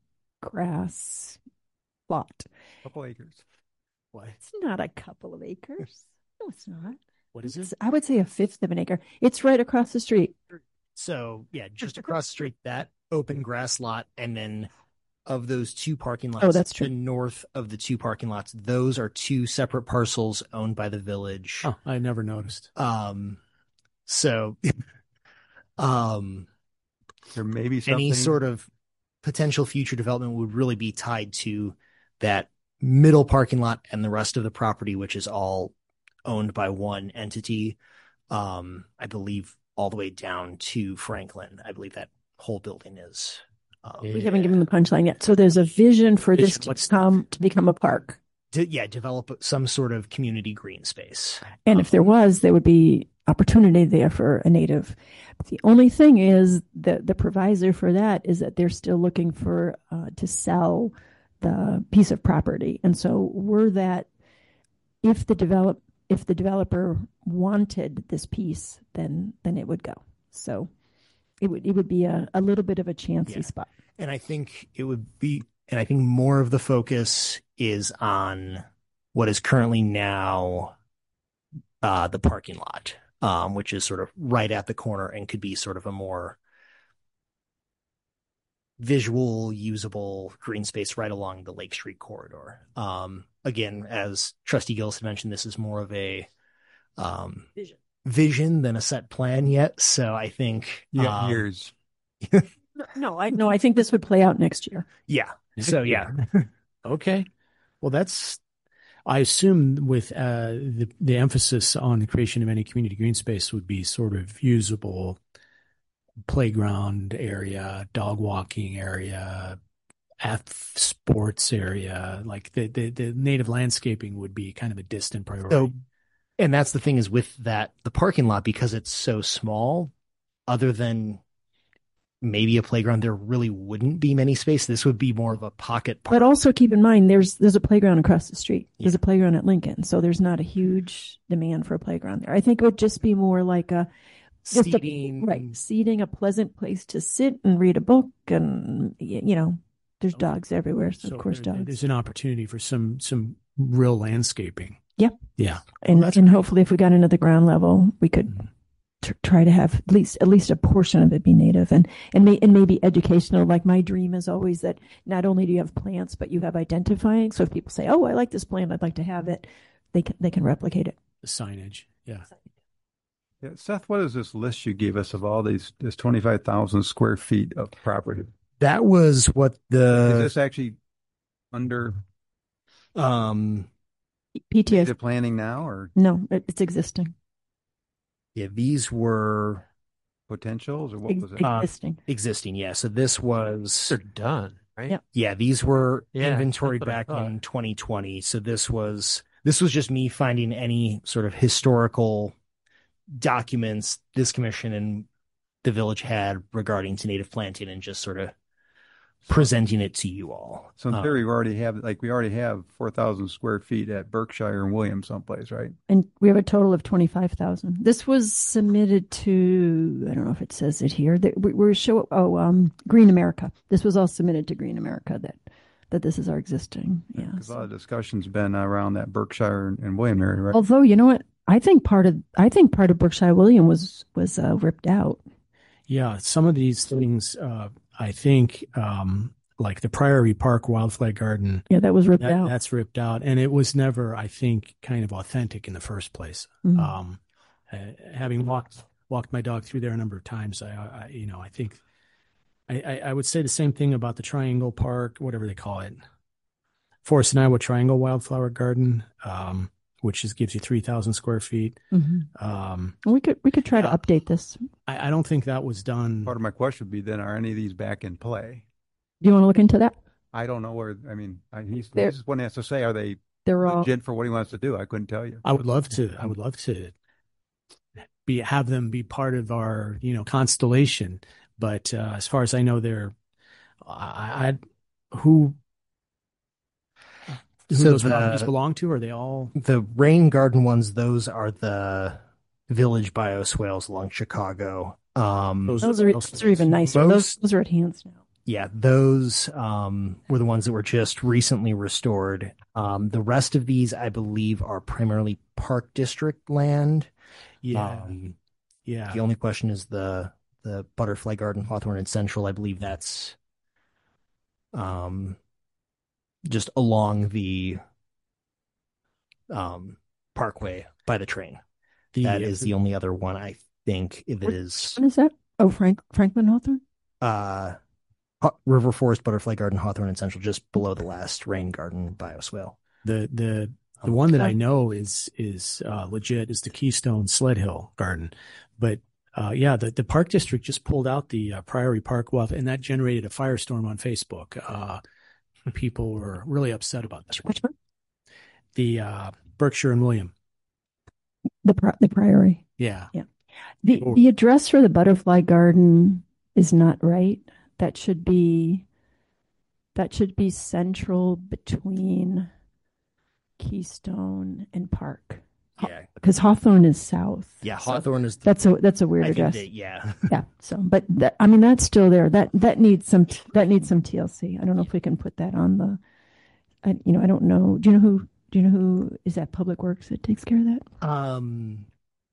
grass lot. Couple acres. What? It's not a couple of acres. No, it's not. What is It's, it? I would say a fifth of an acre. It's right across the street. so yeah, just across the street, that open grass lot, and then of those two parking lots, Oh, that's true. the north of the two parking lots, those are two separate parcels owned by the village. Oh, I never noticed. Um, so, um, There may be something. any sort of potential future development would really be tied to that middle parking lot and the rest of the property, which is all owned by one entity. Um, I believe all the way down to Franklin. I believe that whole building is. Um, We haven't given the punchline yet. So there's a vision for this Vision. to What's- become to become a park. to, yeah, develop some sort of community green space. And if there was, there would be opportunity there for a native. The only thing is that the provisor for that is that they're still looking for uh, to sell the piece of property. And so were that if the develop if the developer wanted this piece, then then it would go. So it would it would be a, a little bit of a chancy Yeah. spot. And I think it would be, and I think more of the focus is on what is currently now uh, the parking lot, um, which is sort of right at the corner and could be sort of a more visual, usable green space right along the Lake Street corridor. Um, again, as Trustee Gillis had mentioned, this is more of a um, Vision. vision than a set plan yet. So I think, You got um, years. No, no, I no, I think this would play out next year. yeah. So yeah, Okay. Well, that's I assume with uh, the the emphasis on the creation of any community green space would be sort of usable playground area, dog walking area, F sports area. Like the, the the native landscaping would be kind of a distant priority. So, and that's the thing is with that, the parking lot, because it's so small, other than maybe a playground, there really wouldn't be many space. This would be more of a pocket park. But also keep in mind, there's there's a playground across the street. There's Yeah. a playground at Lincoln, so there's not a huge demand for a playground there. I think it would just be more like a just Seating. a, right seating, a pleasant place to sit and read a book, and y- you know, there's dogs everywhere. So, So of course, there- dogs. there's an opportunity for some some real landscaping. Yep. Yeah. And and hopefully, if we got into the ground level, we could tr- try to have at least at least a portion of it be native, and and may, and maybe educational. Like my dream is always that not only do you have plants, but you have identifying. So if people say, "Oh, I like this plant, I'd like to have it," they can they can replicate it. The signage. Yeah. Yeah, Seth, what is this list you gave us of all these, this twenty-five thousand square feet of property? That was what Is the this actually under um P T S. the planning now or No, it, it's existing. yeah, these were potentials or what Ex- was it? Uh, existing. existing. Yeah, so this was They're done, right? Yep. yeah, these were Yeah, inventoried that's what I back thought. in twenty twenty. So this was this was just me finding any sort of historical documents this commission and the village had regarding to native planting and just sort of presenting it to you all. So in Uh, theory, we already have, like, we already have four thousand square feet at Berkshire and Williams someplace, right? And we have a total of twenty-five thousand. This was submitted to, I don't know if it says it here. That we, we're show, oh, um, Green America. This was all submitted to Green America that, that this is our existing. Yeah. Because a lot so- of discussion's been around that Berkshire and, and William area, right? Although, you know what? I think part of, I think part of Berkshire William was, was uh, ripped out. Yeah. Some of these things, uh, I think, um, like the Priory Park Wildflower Garden, Yeah, that was ripped that, out. that's ripped out. And it was never, I think, kind of authentic in the first place. Mhm. Um, uh, having walked walked my dog through there a number of times, I, I you know, I think I, I, I would say the same thing about the Triangle Park, whatever they call it, Forest and Iowa Triangle Wildflower Garden, um, which is gives you three thousand square feet. Mhm. Um, We could, we could try Yeah. to update this. I, I don't think that was done. Part of my question would be then, are any of these back in play? Do you want to look into that? I don't know where, I mean, I, he's, They're- this is one has to say, are they They're all, legit for what he wants to do? I couldn't tell you. I would love to. I would love to be have them be part of our, you know, constellation. But uh, as far as I know, they're I, I who who So those the- properties belong to? Are they all? the rain garden ones, those are the village bioswales along Chicago. Um, Those- those are, those are even nicer. Those, Most- those are at Hands now. yeah, those um, were the ones that were just recently restored. Um, the rest of these, I believe, are primarily Park District land. Yeah, Um, yeah. the only question is the the Butterfly Garden, Hawthorne and Central. I believe that's um, just along the um, parkway by the train. The, That is the only other one I think that Which is one is that? Oh, Frank Franklin Hawthorne? uh, Haw- River Forest, Butterfly Garden, Hawthorne and Central, just below the last rain garden bioswale. the the the Um, one that I Okay. know is is uh, legit is the Keystone Sled Hill Garden, but uh, yeah, the, the Park District just pulled out the uh, Priory Park Wealth, and that generated a firestorm on Facebook. Uh, people were really upset about that. Which one? The uh, Berkshire and William, The pri- the Priory. yeah, The Sure. the address for the Butterfly Garden is not right. That should be that should be central between Keystone and Park. Haw- Yeah, Because Hawthorne is south. yeah. So Hawthorne is. That's a that's a weird I think address. that- yeah. Yeah. So, but that, I mean, that's still there. That that needs some that needs some T L C. I don't know if we can put that on the. I, you know, I don't know. Do you know who? Do you know who is that Public Works that takes care of that? Um,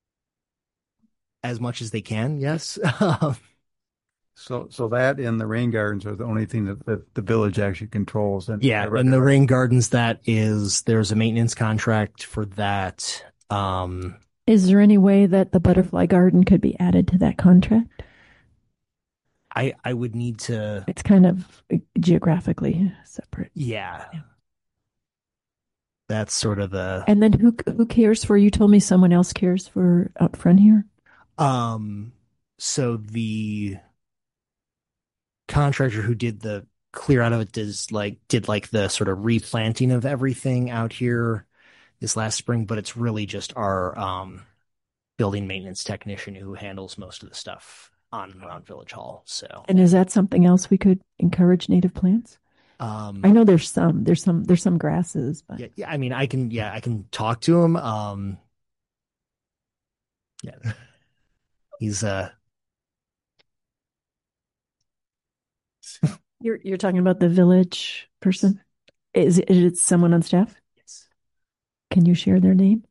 as much as they can, yes. So, so that and the rain gardens are the only thing that the, the village actually controls. And Yeah, and the rain gardens, that is, there's a maintenance contract for that. Um, Is there any way that the Butterfly Garden could be added to that contract? I I would need to, It's kind of geographically separate. yeah. Yeah. that's sort of the And then who who cares for? You told me someone else cares for out front here. um. So the contractor who did the clear out of it does like did like the sort of replanting of everything out here this last spring, but it's really just our um building maintenance technician who handles most of the stuff on and around Village Hall. So, And is that something else we could encourage native plants? um, I know there's some, there's some, there's some grasses, but yeah, yeah, I mean, I can, yeah, I can talk to him. Um, yeah, he's, uh, you're you're talking about the village person. Is it, is it someone on staff? yes. Can you share their name?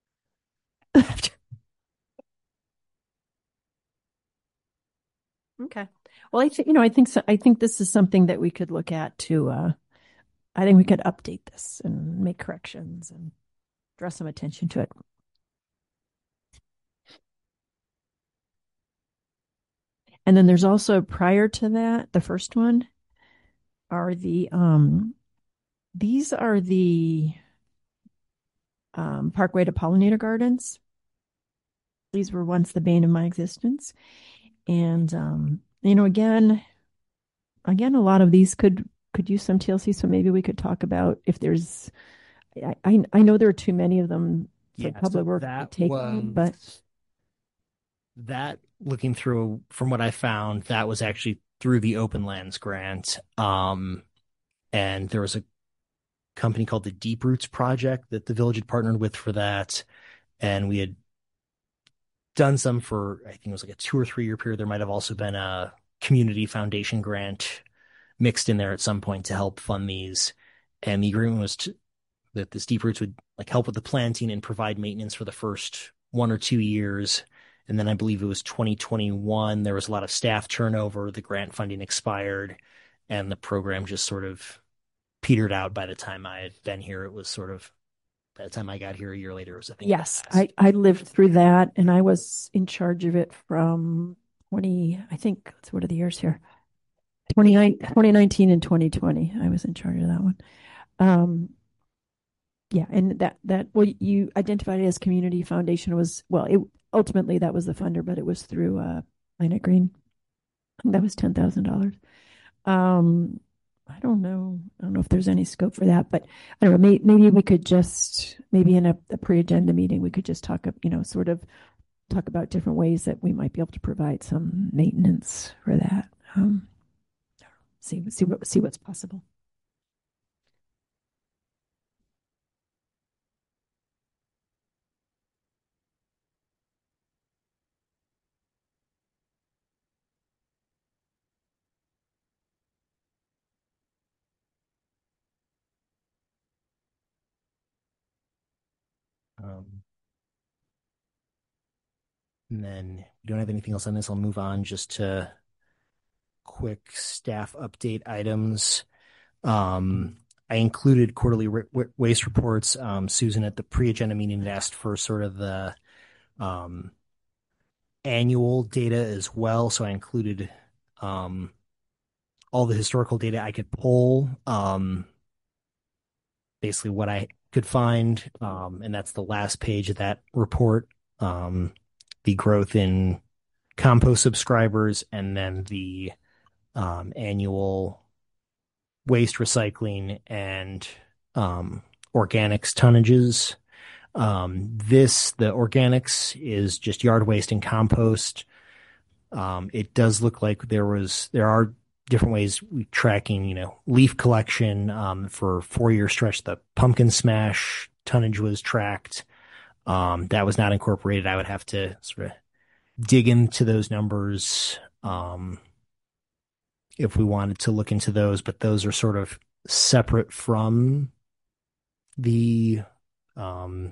Okay. Well, I think, you know, I think so. I think this is something that we could look at to, uh, I think we could update this and make corrections and draw some attention to it. And then there's also prior to that, the first one are the, um, these are the, um, Parkway to Pollinator Gardens. These were once the bane of my existence. And, um, you know, again, again, a lot of these could could use some T L C. So maybe we could talk about if there's. I I, I know there are too many of them for Yeah, public so works to that take was on, but that looking through from what I found, that was actually through the Open Lands grant. Um, and there was a company called the Deep Roots Project that the village had partnered with for that, and we had done some for I think it was like a two or three year period. There might have also been a community foundation grant mixed in there at some point to help fund these. And the agreement was to, that this Deep Roots would like help with the planting and provide maintenance for the first one or two years. And then I believe it was twenty twenty-one. There was a lot of staff turnover. The grant funding expired, and the program just sort of petered out by the time I had been here. It was sort of by the time I got here a year later, it was a thing. yes, I, I lived through that and I was in charge of it from twenty, I think, what are the years here? twenty nineteen and twenty twenty. I was in charge of that one. Um, yeah, and that, that, well, you identified it as community foundation was, well, it ultimately that was the funder, but it was through, uh, Planet Green. That was ten thousand dollars. Um, I don't know. I don't know if there's any scope for that, but I don't know. Maybe, maybe we could just, maybe in a, a pre-agenda meeting, we could just talk, you know, sort of talk about different ways that we might be able to provide some maintenance for that. Um, see, see what, see what's possible. Um, and then we don't have anything else on this. I'll move on just to quick staff update items. Um, I included quarterly waste reports. Um, Susan at the pre-agenda meeting had asked for sort of the um, annual data as well. So I included um, all the historical data I could pull, um, basically what I could find. Um, and that's the last page of that report. Um, the growth in compost subscribers, and then the um, annual waste recycling and um, organics tonnages. Um, this, the organics is just yard waste and compost. Um, it does look like there was, there are different ways we tracking, you know, leaf collection. Um, for four year stretch, the pumpkin smash tonnage was tracked. Um, that was not incorporated. I would have to sort of dig into those numbers. Um, if we wanted to look into those, but those are sort of separate from the um,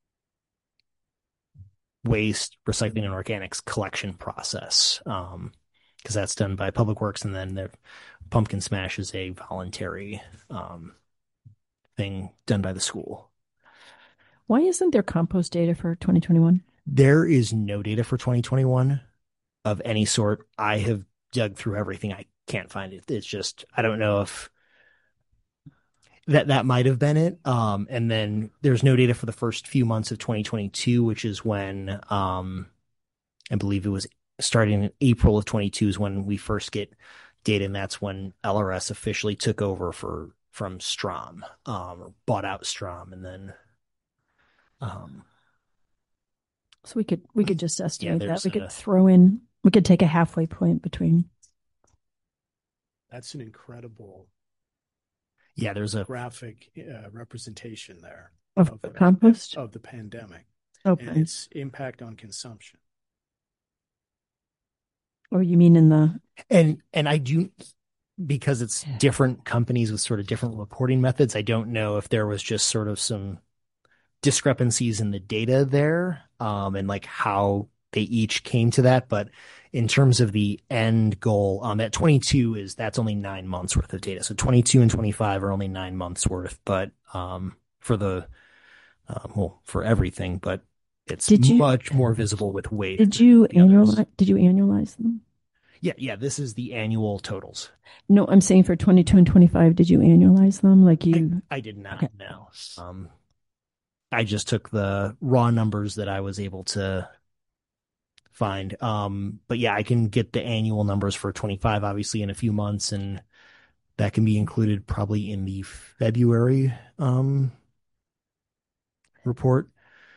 waste, recycling, and organics collection process, um, because that's done by Public Works, and then the pumpkin smash is a voluntary um, thing done by the school. Why isn't there compost data for twenty twenty-one? There is no data for twenty twenty-one of any sort. I have dug through everything. I can't find it. It's just, I don't know if that that might have been it. Um, and then there's no data for the first few months of twenty twenty-two, which is when um, I believe it was starting in April of twenty-two is when we first get data, and that's when L R S officially took over for from Strom, um, or bought out Strom, and then um, So we could we could just estimate Yeah, that. there's We could a- throw in we could take a halfway point between. That's an incredible yeah, there's a graphic uh, representation there Of of the, compost? of the pandemic Okay. and its impact on consumption. Or you mean in the and and I do, because it's different companies with sort of different reporting methods. I don't know if there was just sort of some discrepancies in the data there, um, and like how they each came to that. But in terms of the end goal, um, at twenty-two is that's only nine months worth of data. So twenty-two and twenty-five are only nine months worth, but um, for the um, well, for everything, but it's Did you- much more visible with weight. did you the others. annualize did you annualize them? Yeah, yeah. This is the annual totals. No, I'm saying for twenty-two and twenty-five, did you annualize them? Like you I did not Okay. know. Um, I just took the raw numbers that I was able to find. Um, but yeah, I can get the annual numbers for twenty-five, obviously, in a few months, and that can be included probably in the February um, report.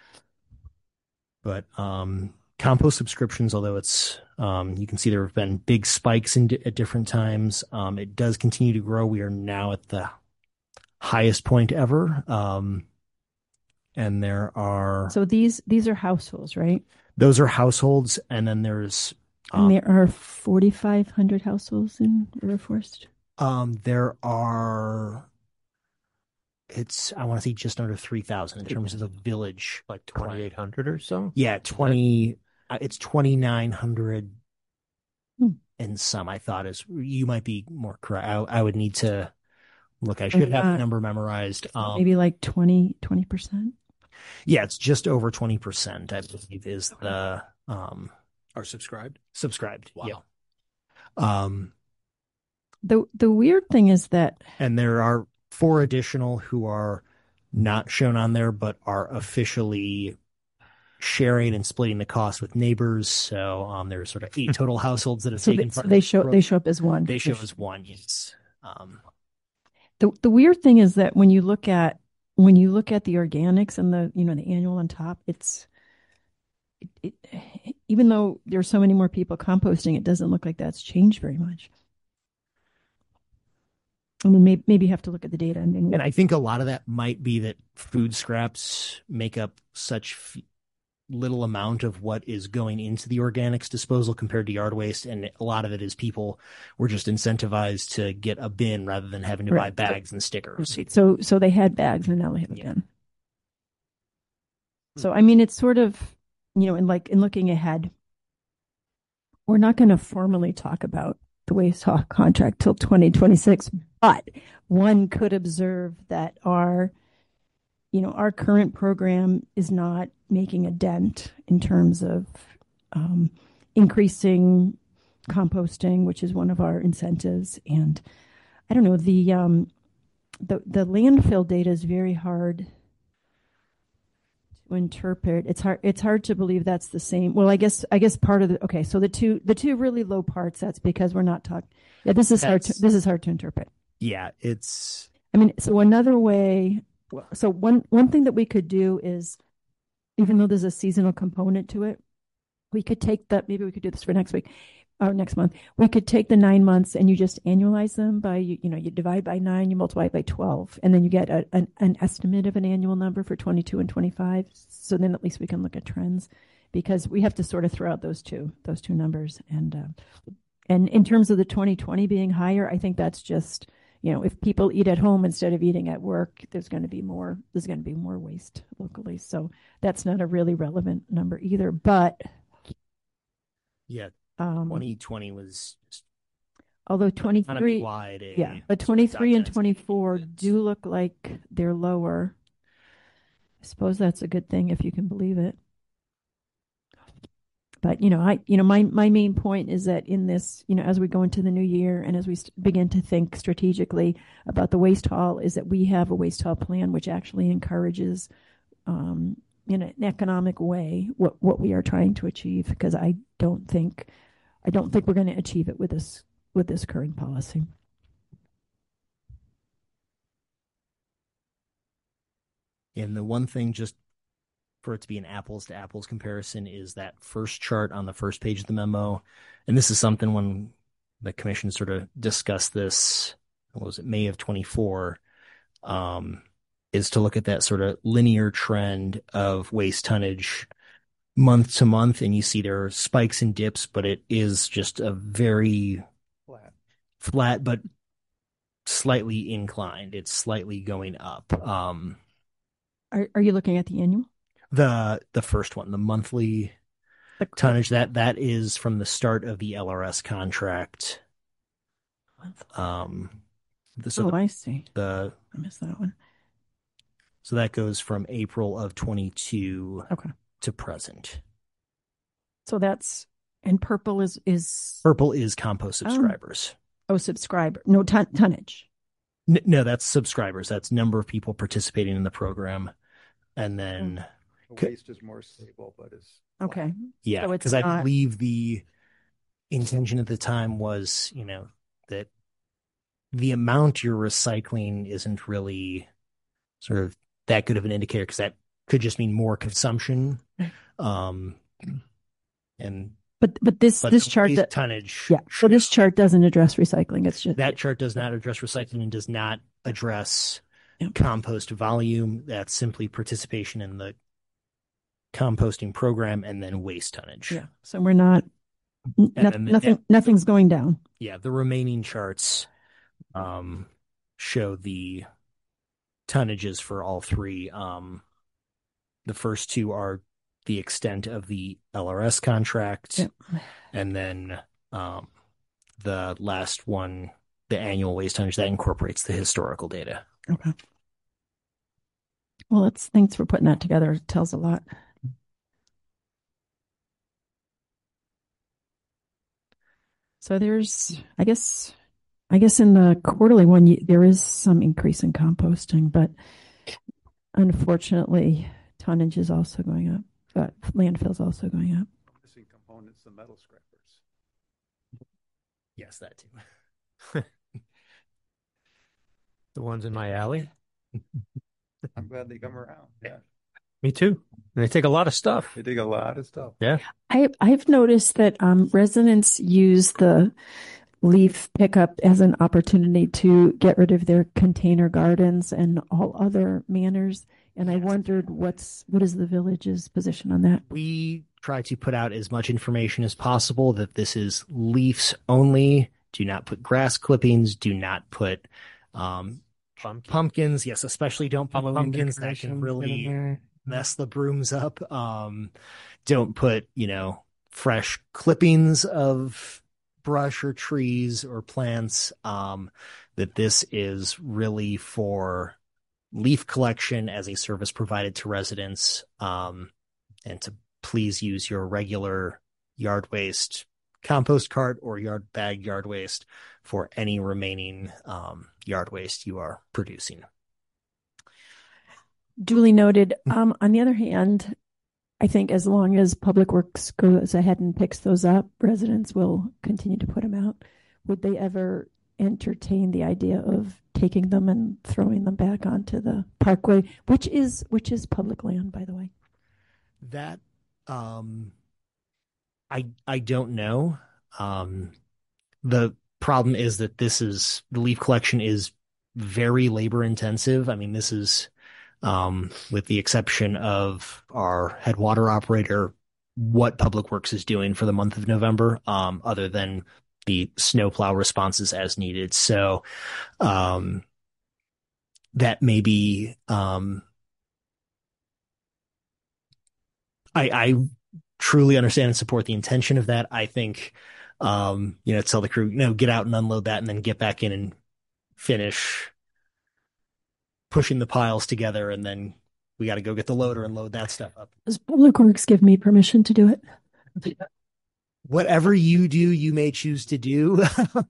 But um, compost subscriptions, although it's um, you can see there have been big spikes in di- at different times. Um, it does continue to grow. We are now at the highest point ever. Um, and there are so these these are households, right? those are households, and then there's And um, there are forty-five hundred households in River Forest. um there are it's I want to say just under three thousand in terms of the village, like twenty-eight hundred or so. Yeah, twenty. Uh, it's twenty-nine hundred Hmm. and some. I thought is you might be more correct. I, I would need to look. I should have Uh, the number memorized. Um, Maybe like twenty percent. yeah, it's just over twenty percent. I believe is the um Are subscribed? subscribed. Wow. Yeah. Um, The the weird thing is that and there are four additional who are not shown on there, but are officially sharing and splitting the cost with neighbors. So um, there's sort of eight total households that have so, taken they, so part. they show they show up as one. They show They- as one. Yes. Um, The the weird thing is that when you look at when you look at the organics and the you know the annual on top, it's it, it, even though there's so many more people composting, it doesn't look like that's changed very much. I mean, maybe, maybe you have to look at the data and then and I think a lot of that might be that food scraps make up such f- little amount of what is going into the organics disposal compared to yard waste. And a lot of it is people were just incentivized to get a bin rather than having to Right. buy bags and stickers. so so they had bags and now they have a Yeah. bin. So I mean, it's sort of you know, in like in looking ahead, we're not going to formally talk about the waste hawk contract till twenty twenty-six, but one could observe that our, you know, our current program is not making a dent in terms of um, increasing composting, which is one of our incentives. And I don't know, the um, the the landfill data is very hard to interpret. It's hard. It's hard to believe that's the same. Well, I guess. I guess part of the. Okay, so the two the two really low parts. That's because we're not talking. Yeah, this is hard. To, That's- this is hard to interpret. Yeah, it's I mean, so another way. So one one thing that we could do is, even though there's a seasonal component to it, we could take that. Maybe we could do this for next week or next month. We could take the nine months and you just annualize them by you. You know, you divide by nine, you multiply it by twelve, and then you get a, an an estimate of an annual number for twenty-two and twenty-five. So then at least we can look at trends, because we have to sort of throw out those two those two numbers. And uh, and in terms of the twenty twenty being higher, I think that's just. You know, if people eat at home instead of eating at work, there's going to be more. There's going to be more waste locally. So that's not a really relevant number either. But yeah. um, twenty twenty was just although kind of twenty-three, wide. A yeah, but sort of twenty-three and outsized twenty-four increase. do look like they're lower. I suppose that's a good thing if you can believe it. but you know, I you know my my main point is that in this, you know, as we go into the new year and as we st- begin to think strategically about the waste haul, is that we have a waste haul plan which actually encourages, um, in an economic way, what what we are trying to achieve. Because I don't think I don't think we're going to achieve it with this with this current policy. And the one thing, just for it to be an apples to apples comparison, is that first chart on the first page of the memo. And this is something when the commission sort of discussed this, what was it, May of twenty-four, um, is to look at that sort of linear trend of waste tonnage month to month. And you see there are spikes and dips, but it is just a very Flat. flat, but slightly inclined. It's slightly going up. Um, Are are you looking at the annual? The the first one, the monthly The tonnage, that that is from the start of the L R S contract. Um, the, so oh, the, I see. the I missed that one. so that goes from April of twenty-two Okay. to present. So that's, and purple is is Purple is compost subscribers. oh, subscriber, no ton, tonnage. N- no, that's subscribers. That's number of people participating in the program, and then. The waste is more stable, but it's Okay. Yeah, So it's because I not- believe the intention at the time was, you know, that the amount you're recycling isn't really sort of that good of an indicator, because that could just mean more consumption. Um, and But but this but this the chart waste that tonnage, yeah. So this chart doesn't address recycling. It's just that chart does not address recycling and does not address Yep. compost volume. That's simply participation in the composting program and then waste tonnage. yeah. So we're not n- And no- then the- nothing nothing's going down. Yeah, the remaining charts um, show the tonnages for all three. Um, the first two are the extent of the L R S contract, Yep. and then um, the last one, the annual waste tonnage, that incorporates the historical data. Okay. Well, it's thanks for putting that together. It tells a lot. So there's, I guess, I guess in the quarterly one, you, there is some increase in composting, but unfortunately, tonnage is also going up. But landfill is also going up. missing components, the metal scrappers. Yes, that too. The ones in my alley. I'm glad they come around. Yeah, Me too. And they take a lot of stuff. they dig a lot of stuff. Yeah. I I've noticed that um, residents use the leaf pickup as an opportunity to get rid of their container gardens and all other manners. And I Yes. wondered what's what is the village's position on that? We try to put out as much information as possible that this is leaves only. Do not put grass clippings. Do not put um, Pumpkin. pumpkins. Yes, especially don't put Halloween pumpkins. That can decorations in really there. mess the brooms up. Um, don't put, you know, fresh clippings of brush or trees or plants. Um, that this is really for leaf collection as a service provided to residents, um, and to please use your regular yard waste compost cart or yard bag yard waste for any remaining um, yard waste you are producing. Duly noted. Um, on the other hand, I think as long as Public Works goes ahead and picks those up, residents will continue to put them out. Would they ever entertain the idea of taking them and throwing them back onto the parkway, which is which is public land, by the way? That um, I I don't know. Um, the problem is that this is the leaf collection is very labor intensive. I mean, this is um, with the exception of our head water operator, what Public Works is doing for the month of November, um, other than the snowplow responses as needed. So um, that may be um, I, I truly understand and support the intention of that. I think, um, you know, tell the crew, you know, get out and unload that and then get back in and finish pushing the piles together. And then we got to go get the loader and load that stuff up. Does Public Works give me permission to do it? Whatever you do, you may choose to do.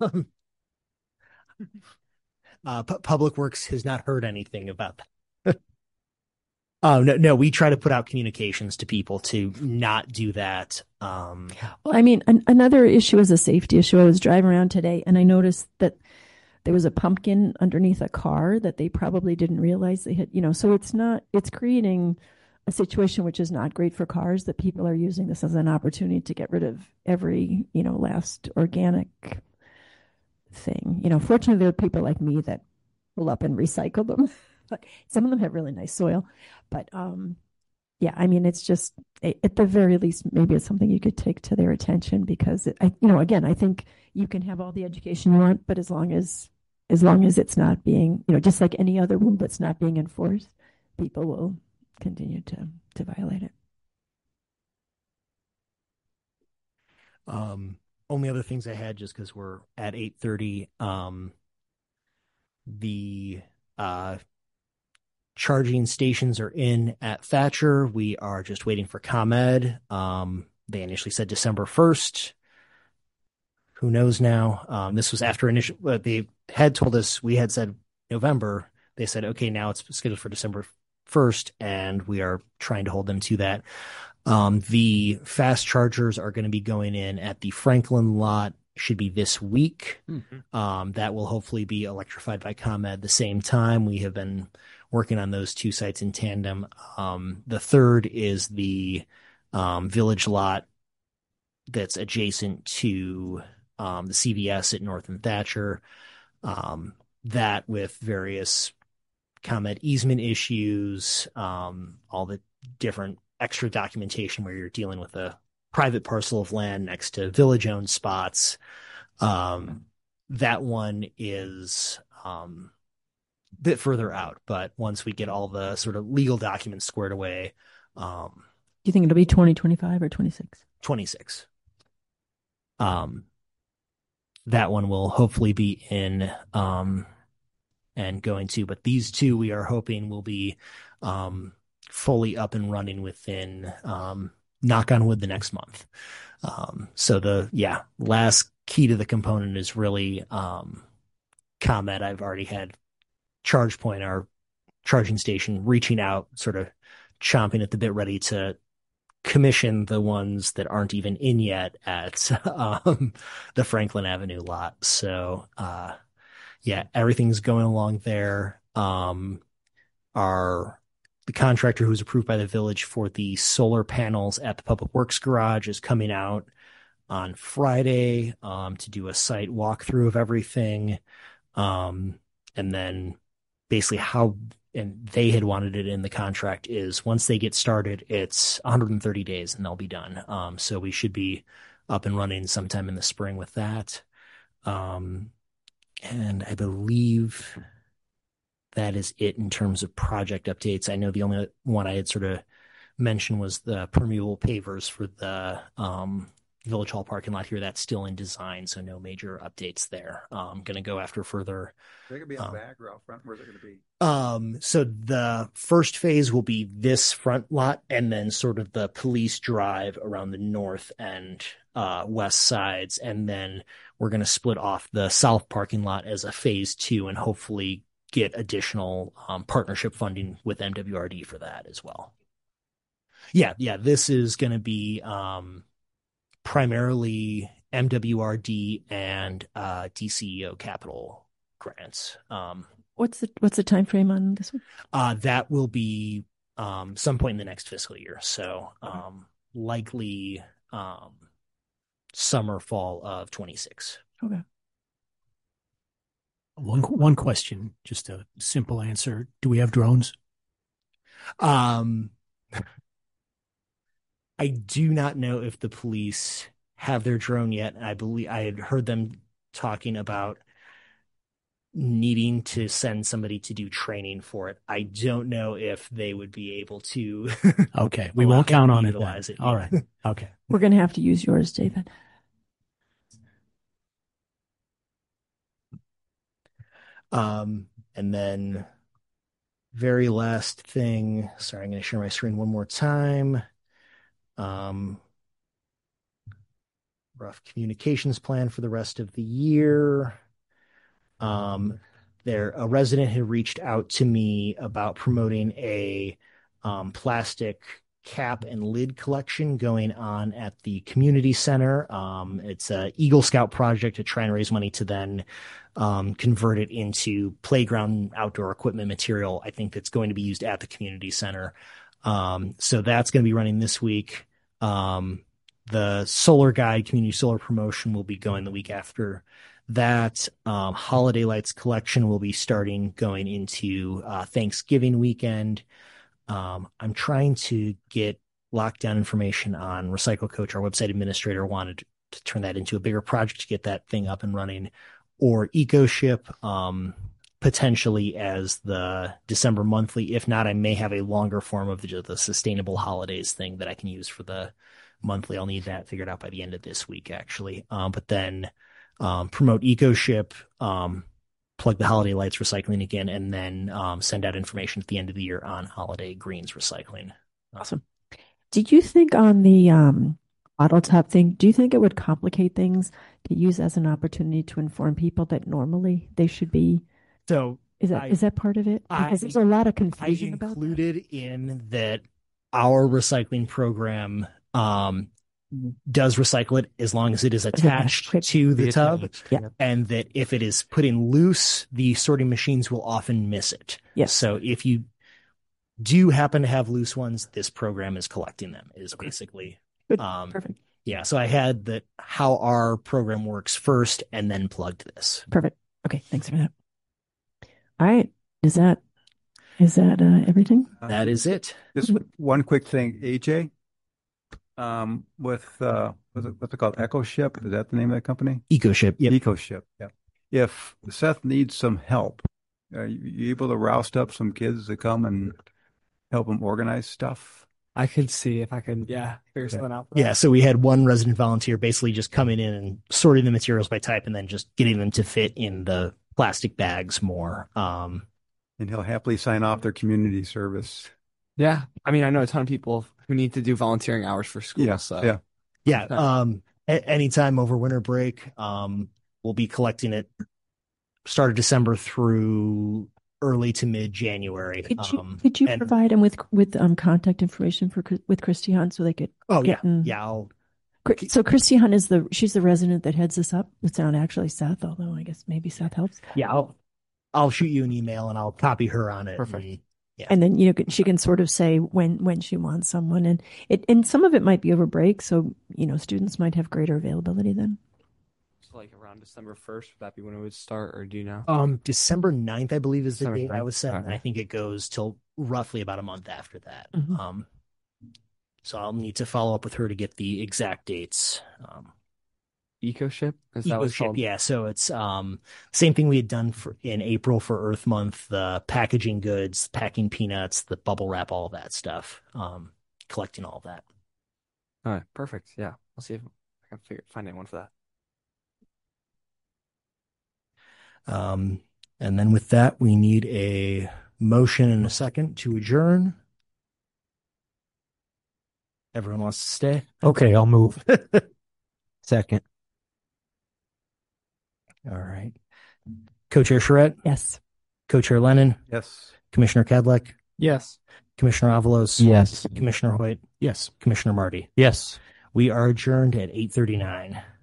uh, P- Public Works has not heard anything about that. Oh, no, no, we try to put out communications to people to not do that. Um, Well, I mean, an, another issue is a safety issue. I was driving around today and I noticed that there was a pumpkin underneath a car that they probably didn't realize they had, you know, so it's not, it's creating a situation which is not great for cars, that people are using this as an opportunity to get rid of every, you know, last organic thing. You know, fortunately, there are people like me that pull up and recycle them. But some of them have really nice soil. But um, yeah, I mean, it's just, at the very least, maybe it's something you could take to their attention, because it, I, you know, again, I think you can have all the education you want, but as long as, as long as it's not being, you know, just like any other rule that's not being enforced, people will continue to to violate it. Um, only other things I had, just because we're at eight thirty, um, the uh, charging stations are in at Thatcher. We are just waiting for ComEd. Um, they initially said December first. Who knows now? Um, this was after initial, uh, they had told us, we had said November. They said, okay, now it's scheduled for December first, and we are trying to hold them to that. Um, the fast chargers are going to be going in at the Franklin lot, should be this week. Mm-hmm. Um, that will hopefully be electrified by ComEd the same time. We have been working on those two sites in tandem. Um, the third is the um, Village lot that's adjacent to um, the C V S at North and Thatcher. Um, that with various ComEd easement issues, um, all the different extra documentation where you're dealing with a private parcel of land next to village-owned spots. Um, that one is um, a bit further out, but once we get all the sort of legal documents squared away, um, do you think it'll be twenty twenty-five or twenty-six? twenty-six. Um, that one will hopefully be in um, and going to, but these two we are hoping will be um, fully up and running within, um, knock on wood, the next month. Um, so the, yeah, last key to the component is really um, ComEd. I've already had ChargePoint, our charging station, reaching out, sort of chomping at the bit, ready to commission the ones that aren't even in yet at um, the Franklin Avenue lot. So, uh, yeah, everything's going along there. Um, our the contractor who's approved by the village for the solar panels at the Public Works garage is coming out on Friday um, to do a site walkthrough of everything. Um, and then basically how, and they had wanted it in the contract, is once they get started, it's one hundred thirty days and they'll be done. Um, so we should be up and running sometime in the spring with that. Um, and I believe that is it in terms of project updates. I know the only one I had sort of mentioned was the permeable pavers for the um, Village Hall parking lot here. That's still in design, so no major updates there. I'm um, going to go after further. They're going to be on um, the back or out front? Where's it going to be? Um, so the first phase will be this front lot, and then sort of the police drive around the north and uh, west sides, and then we're going to split off the south parking lot as a phase two, and hopefully get additional um, partnership funding with M W R D for that as well. Yeah, yeah, this is going to be um, primarily M W R D and uh, D C E O capital grants. Um, What's the what's the time frame on this one? Uh, that will be um, some point in the next fiscal year. So um, likely um, summer, fall of twenty-six. Okay. One one question, just a simple answer. Do we have drones? Um, I do not know if the police have their drone yet. I believe I had heard them talking about needing to send somebody to do training for it. I don't know if they would be able to. Okay, we won't count on it, utilize it. All right. Okay. We're going to have to use yours, David. Um, and then very last thing, sorry, I'm going to share my screen one more time. Um, rough communications plan for the rest of the year. Um, there, a resident had reached out to me about promoting a um, plastic cap and lid collection going on at the community center. Um, it's a Eagle Scout project to try and raise money to then um, convert it into playground outdoor equipment material. I think that's going to be used at the community center. Um, so that's going to be running this week. Um, the solar guide, community solar promotion will be going the week after that. Um, holiday lights collection will be starting going into uh, Thanksgiving weekend. Um, I'm trying to get lockdown information on Recycle Coach. Our website administrator wanted to turn that into a bigger project to get that thing up and running, or EcoShip, um, potentially as the December monthly. If not, I may have a longer form of the, the sustainable holidays thing that I can use for the monthly. I'll need that figured out by the end of this week, actually. Um, but then um, promote EcoShip, um, plug the holiday lights recycling again, and then um, send out information at the end of the year on holiday greens recycling. Awesome. Do you think on the um, bottle top thing, do you think it would complicate things to use as an opportunity to inform people that normally they should be? So is that I, is that part of it? Because I, there's a lot of I confusion about that. included in that our recycling program um, does recycle it as long as it is attached Quick. to the tub, Yeah. and that if it is put in loose, the sorting machines will often miss it. Yes. So if you do happen to have loose ones, this program is collecting them, is basically. Good. Um, Perfect. Yeah. So I had that how our program works first and then plugged this. Perfect. Okay. Thanks for that. All right. Is that is that uh, everything? That is it. Just one quick thing, A J. Um, with uh, what's it, what's it called? EcoShip? Is that the name of that company? EcoShip. Yep. EcoShip. Yeah. If Seth needs some help, are you, you able to roust up some kids to come and help him organize stuff? I could see if I could, yeah, figure something out. Yeah, so we had one resident volunteer basically just coming in and sorting the materials by type and then just getting them to fit in the plastic bags more. Um, and he'll happily sign off their community service. Yeah. I mean, I know a ton of people who need to do volunteering hours for school. Yeah, so. yeah. Yeah, um, a- anytime over winter break, um, we'll be collecting it start of December through early to mid January. Could you, Um, could you and- provide them with with um, contact information for Chris- with Christy Hunt so they could Oh yeah, get in? yeah. I'll, Cri- So Christy Hunt is the she's the resident that heads this up. It's not actually Seth, although I guess maybe Seth helps. yeah, I'll, I'll shoot you an email and I'll copy her on it. Perfect. And- yeah. And then, you know, she can sort of say when when she wants someone, and it and some of it might be over break, so you know, students might have greater availability then. So like around December first, would that be when it would start, or do you know? Um, December ninth, I believe, is the December date I ninth. was set, and Okay. I think it goes till roughly about a month after that. Mhm. Um, so I'll need to follow up with her to get the exact dates. Um, EcoShip? Is that what it's EcoShip, called? yeah. So it's um same thing we had done for in April for Earth Month, the packaging goods, packing peanuts, the bubble wrap, all that stuff. Um, collecting all that. All right, perfect. Yeah, I'll see if I can figure find anyone for that. Um, and then with that, we need a motion and a second to adjourn. Everyone wants to stay? Okay, I'll move. Second. All right. Co-Chair Charette, Yes. Co-Chair Lennon, Yes. Commissioner Kadlec, Yes. Commissioner Avalos, Yes. Commissioner Hoyt, Yes. Commissioner Marty. Yes. We are adjourned at eight thirty-nine.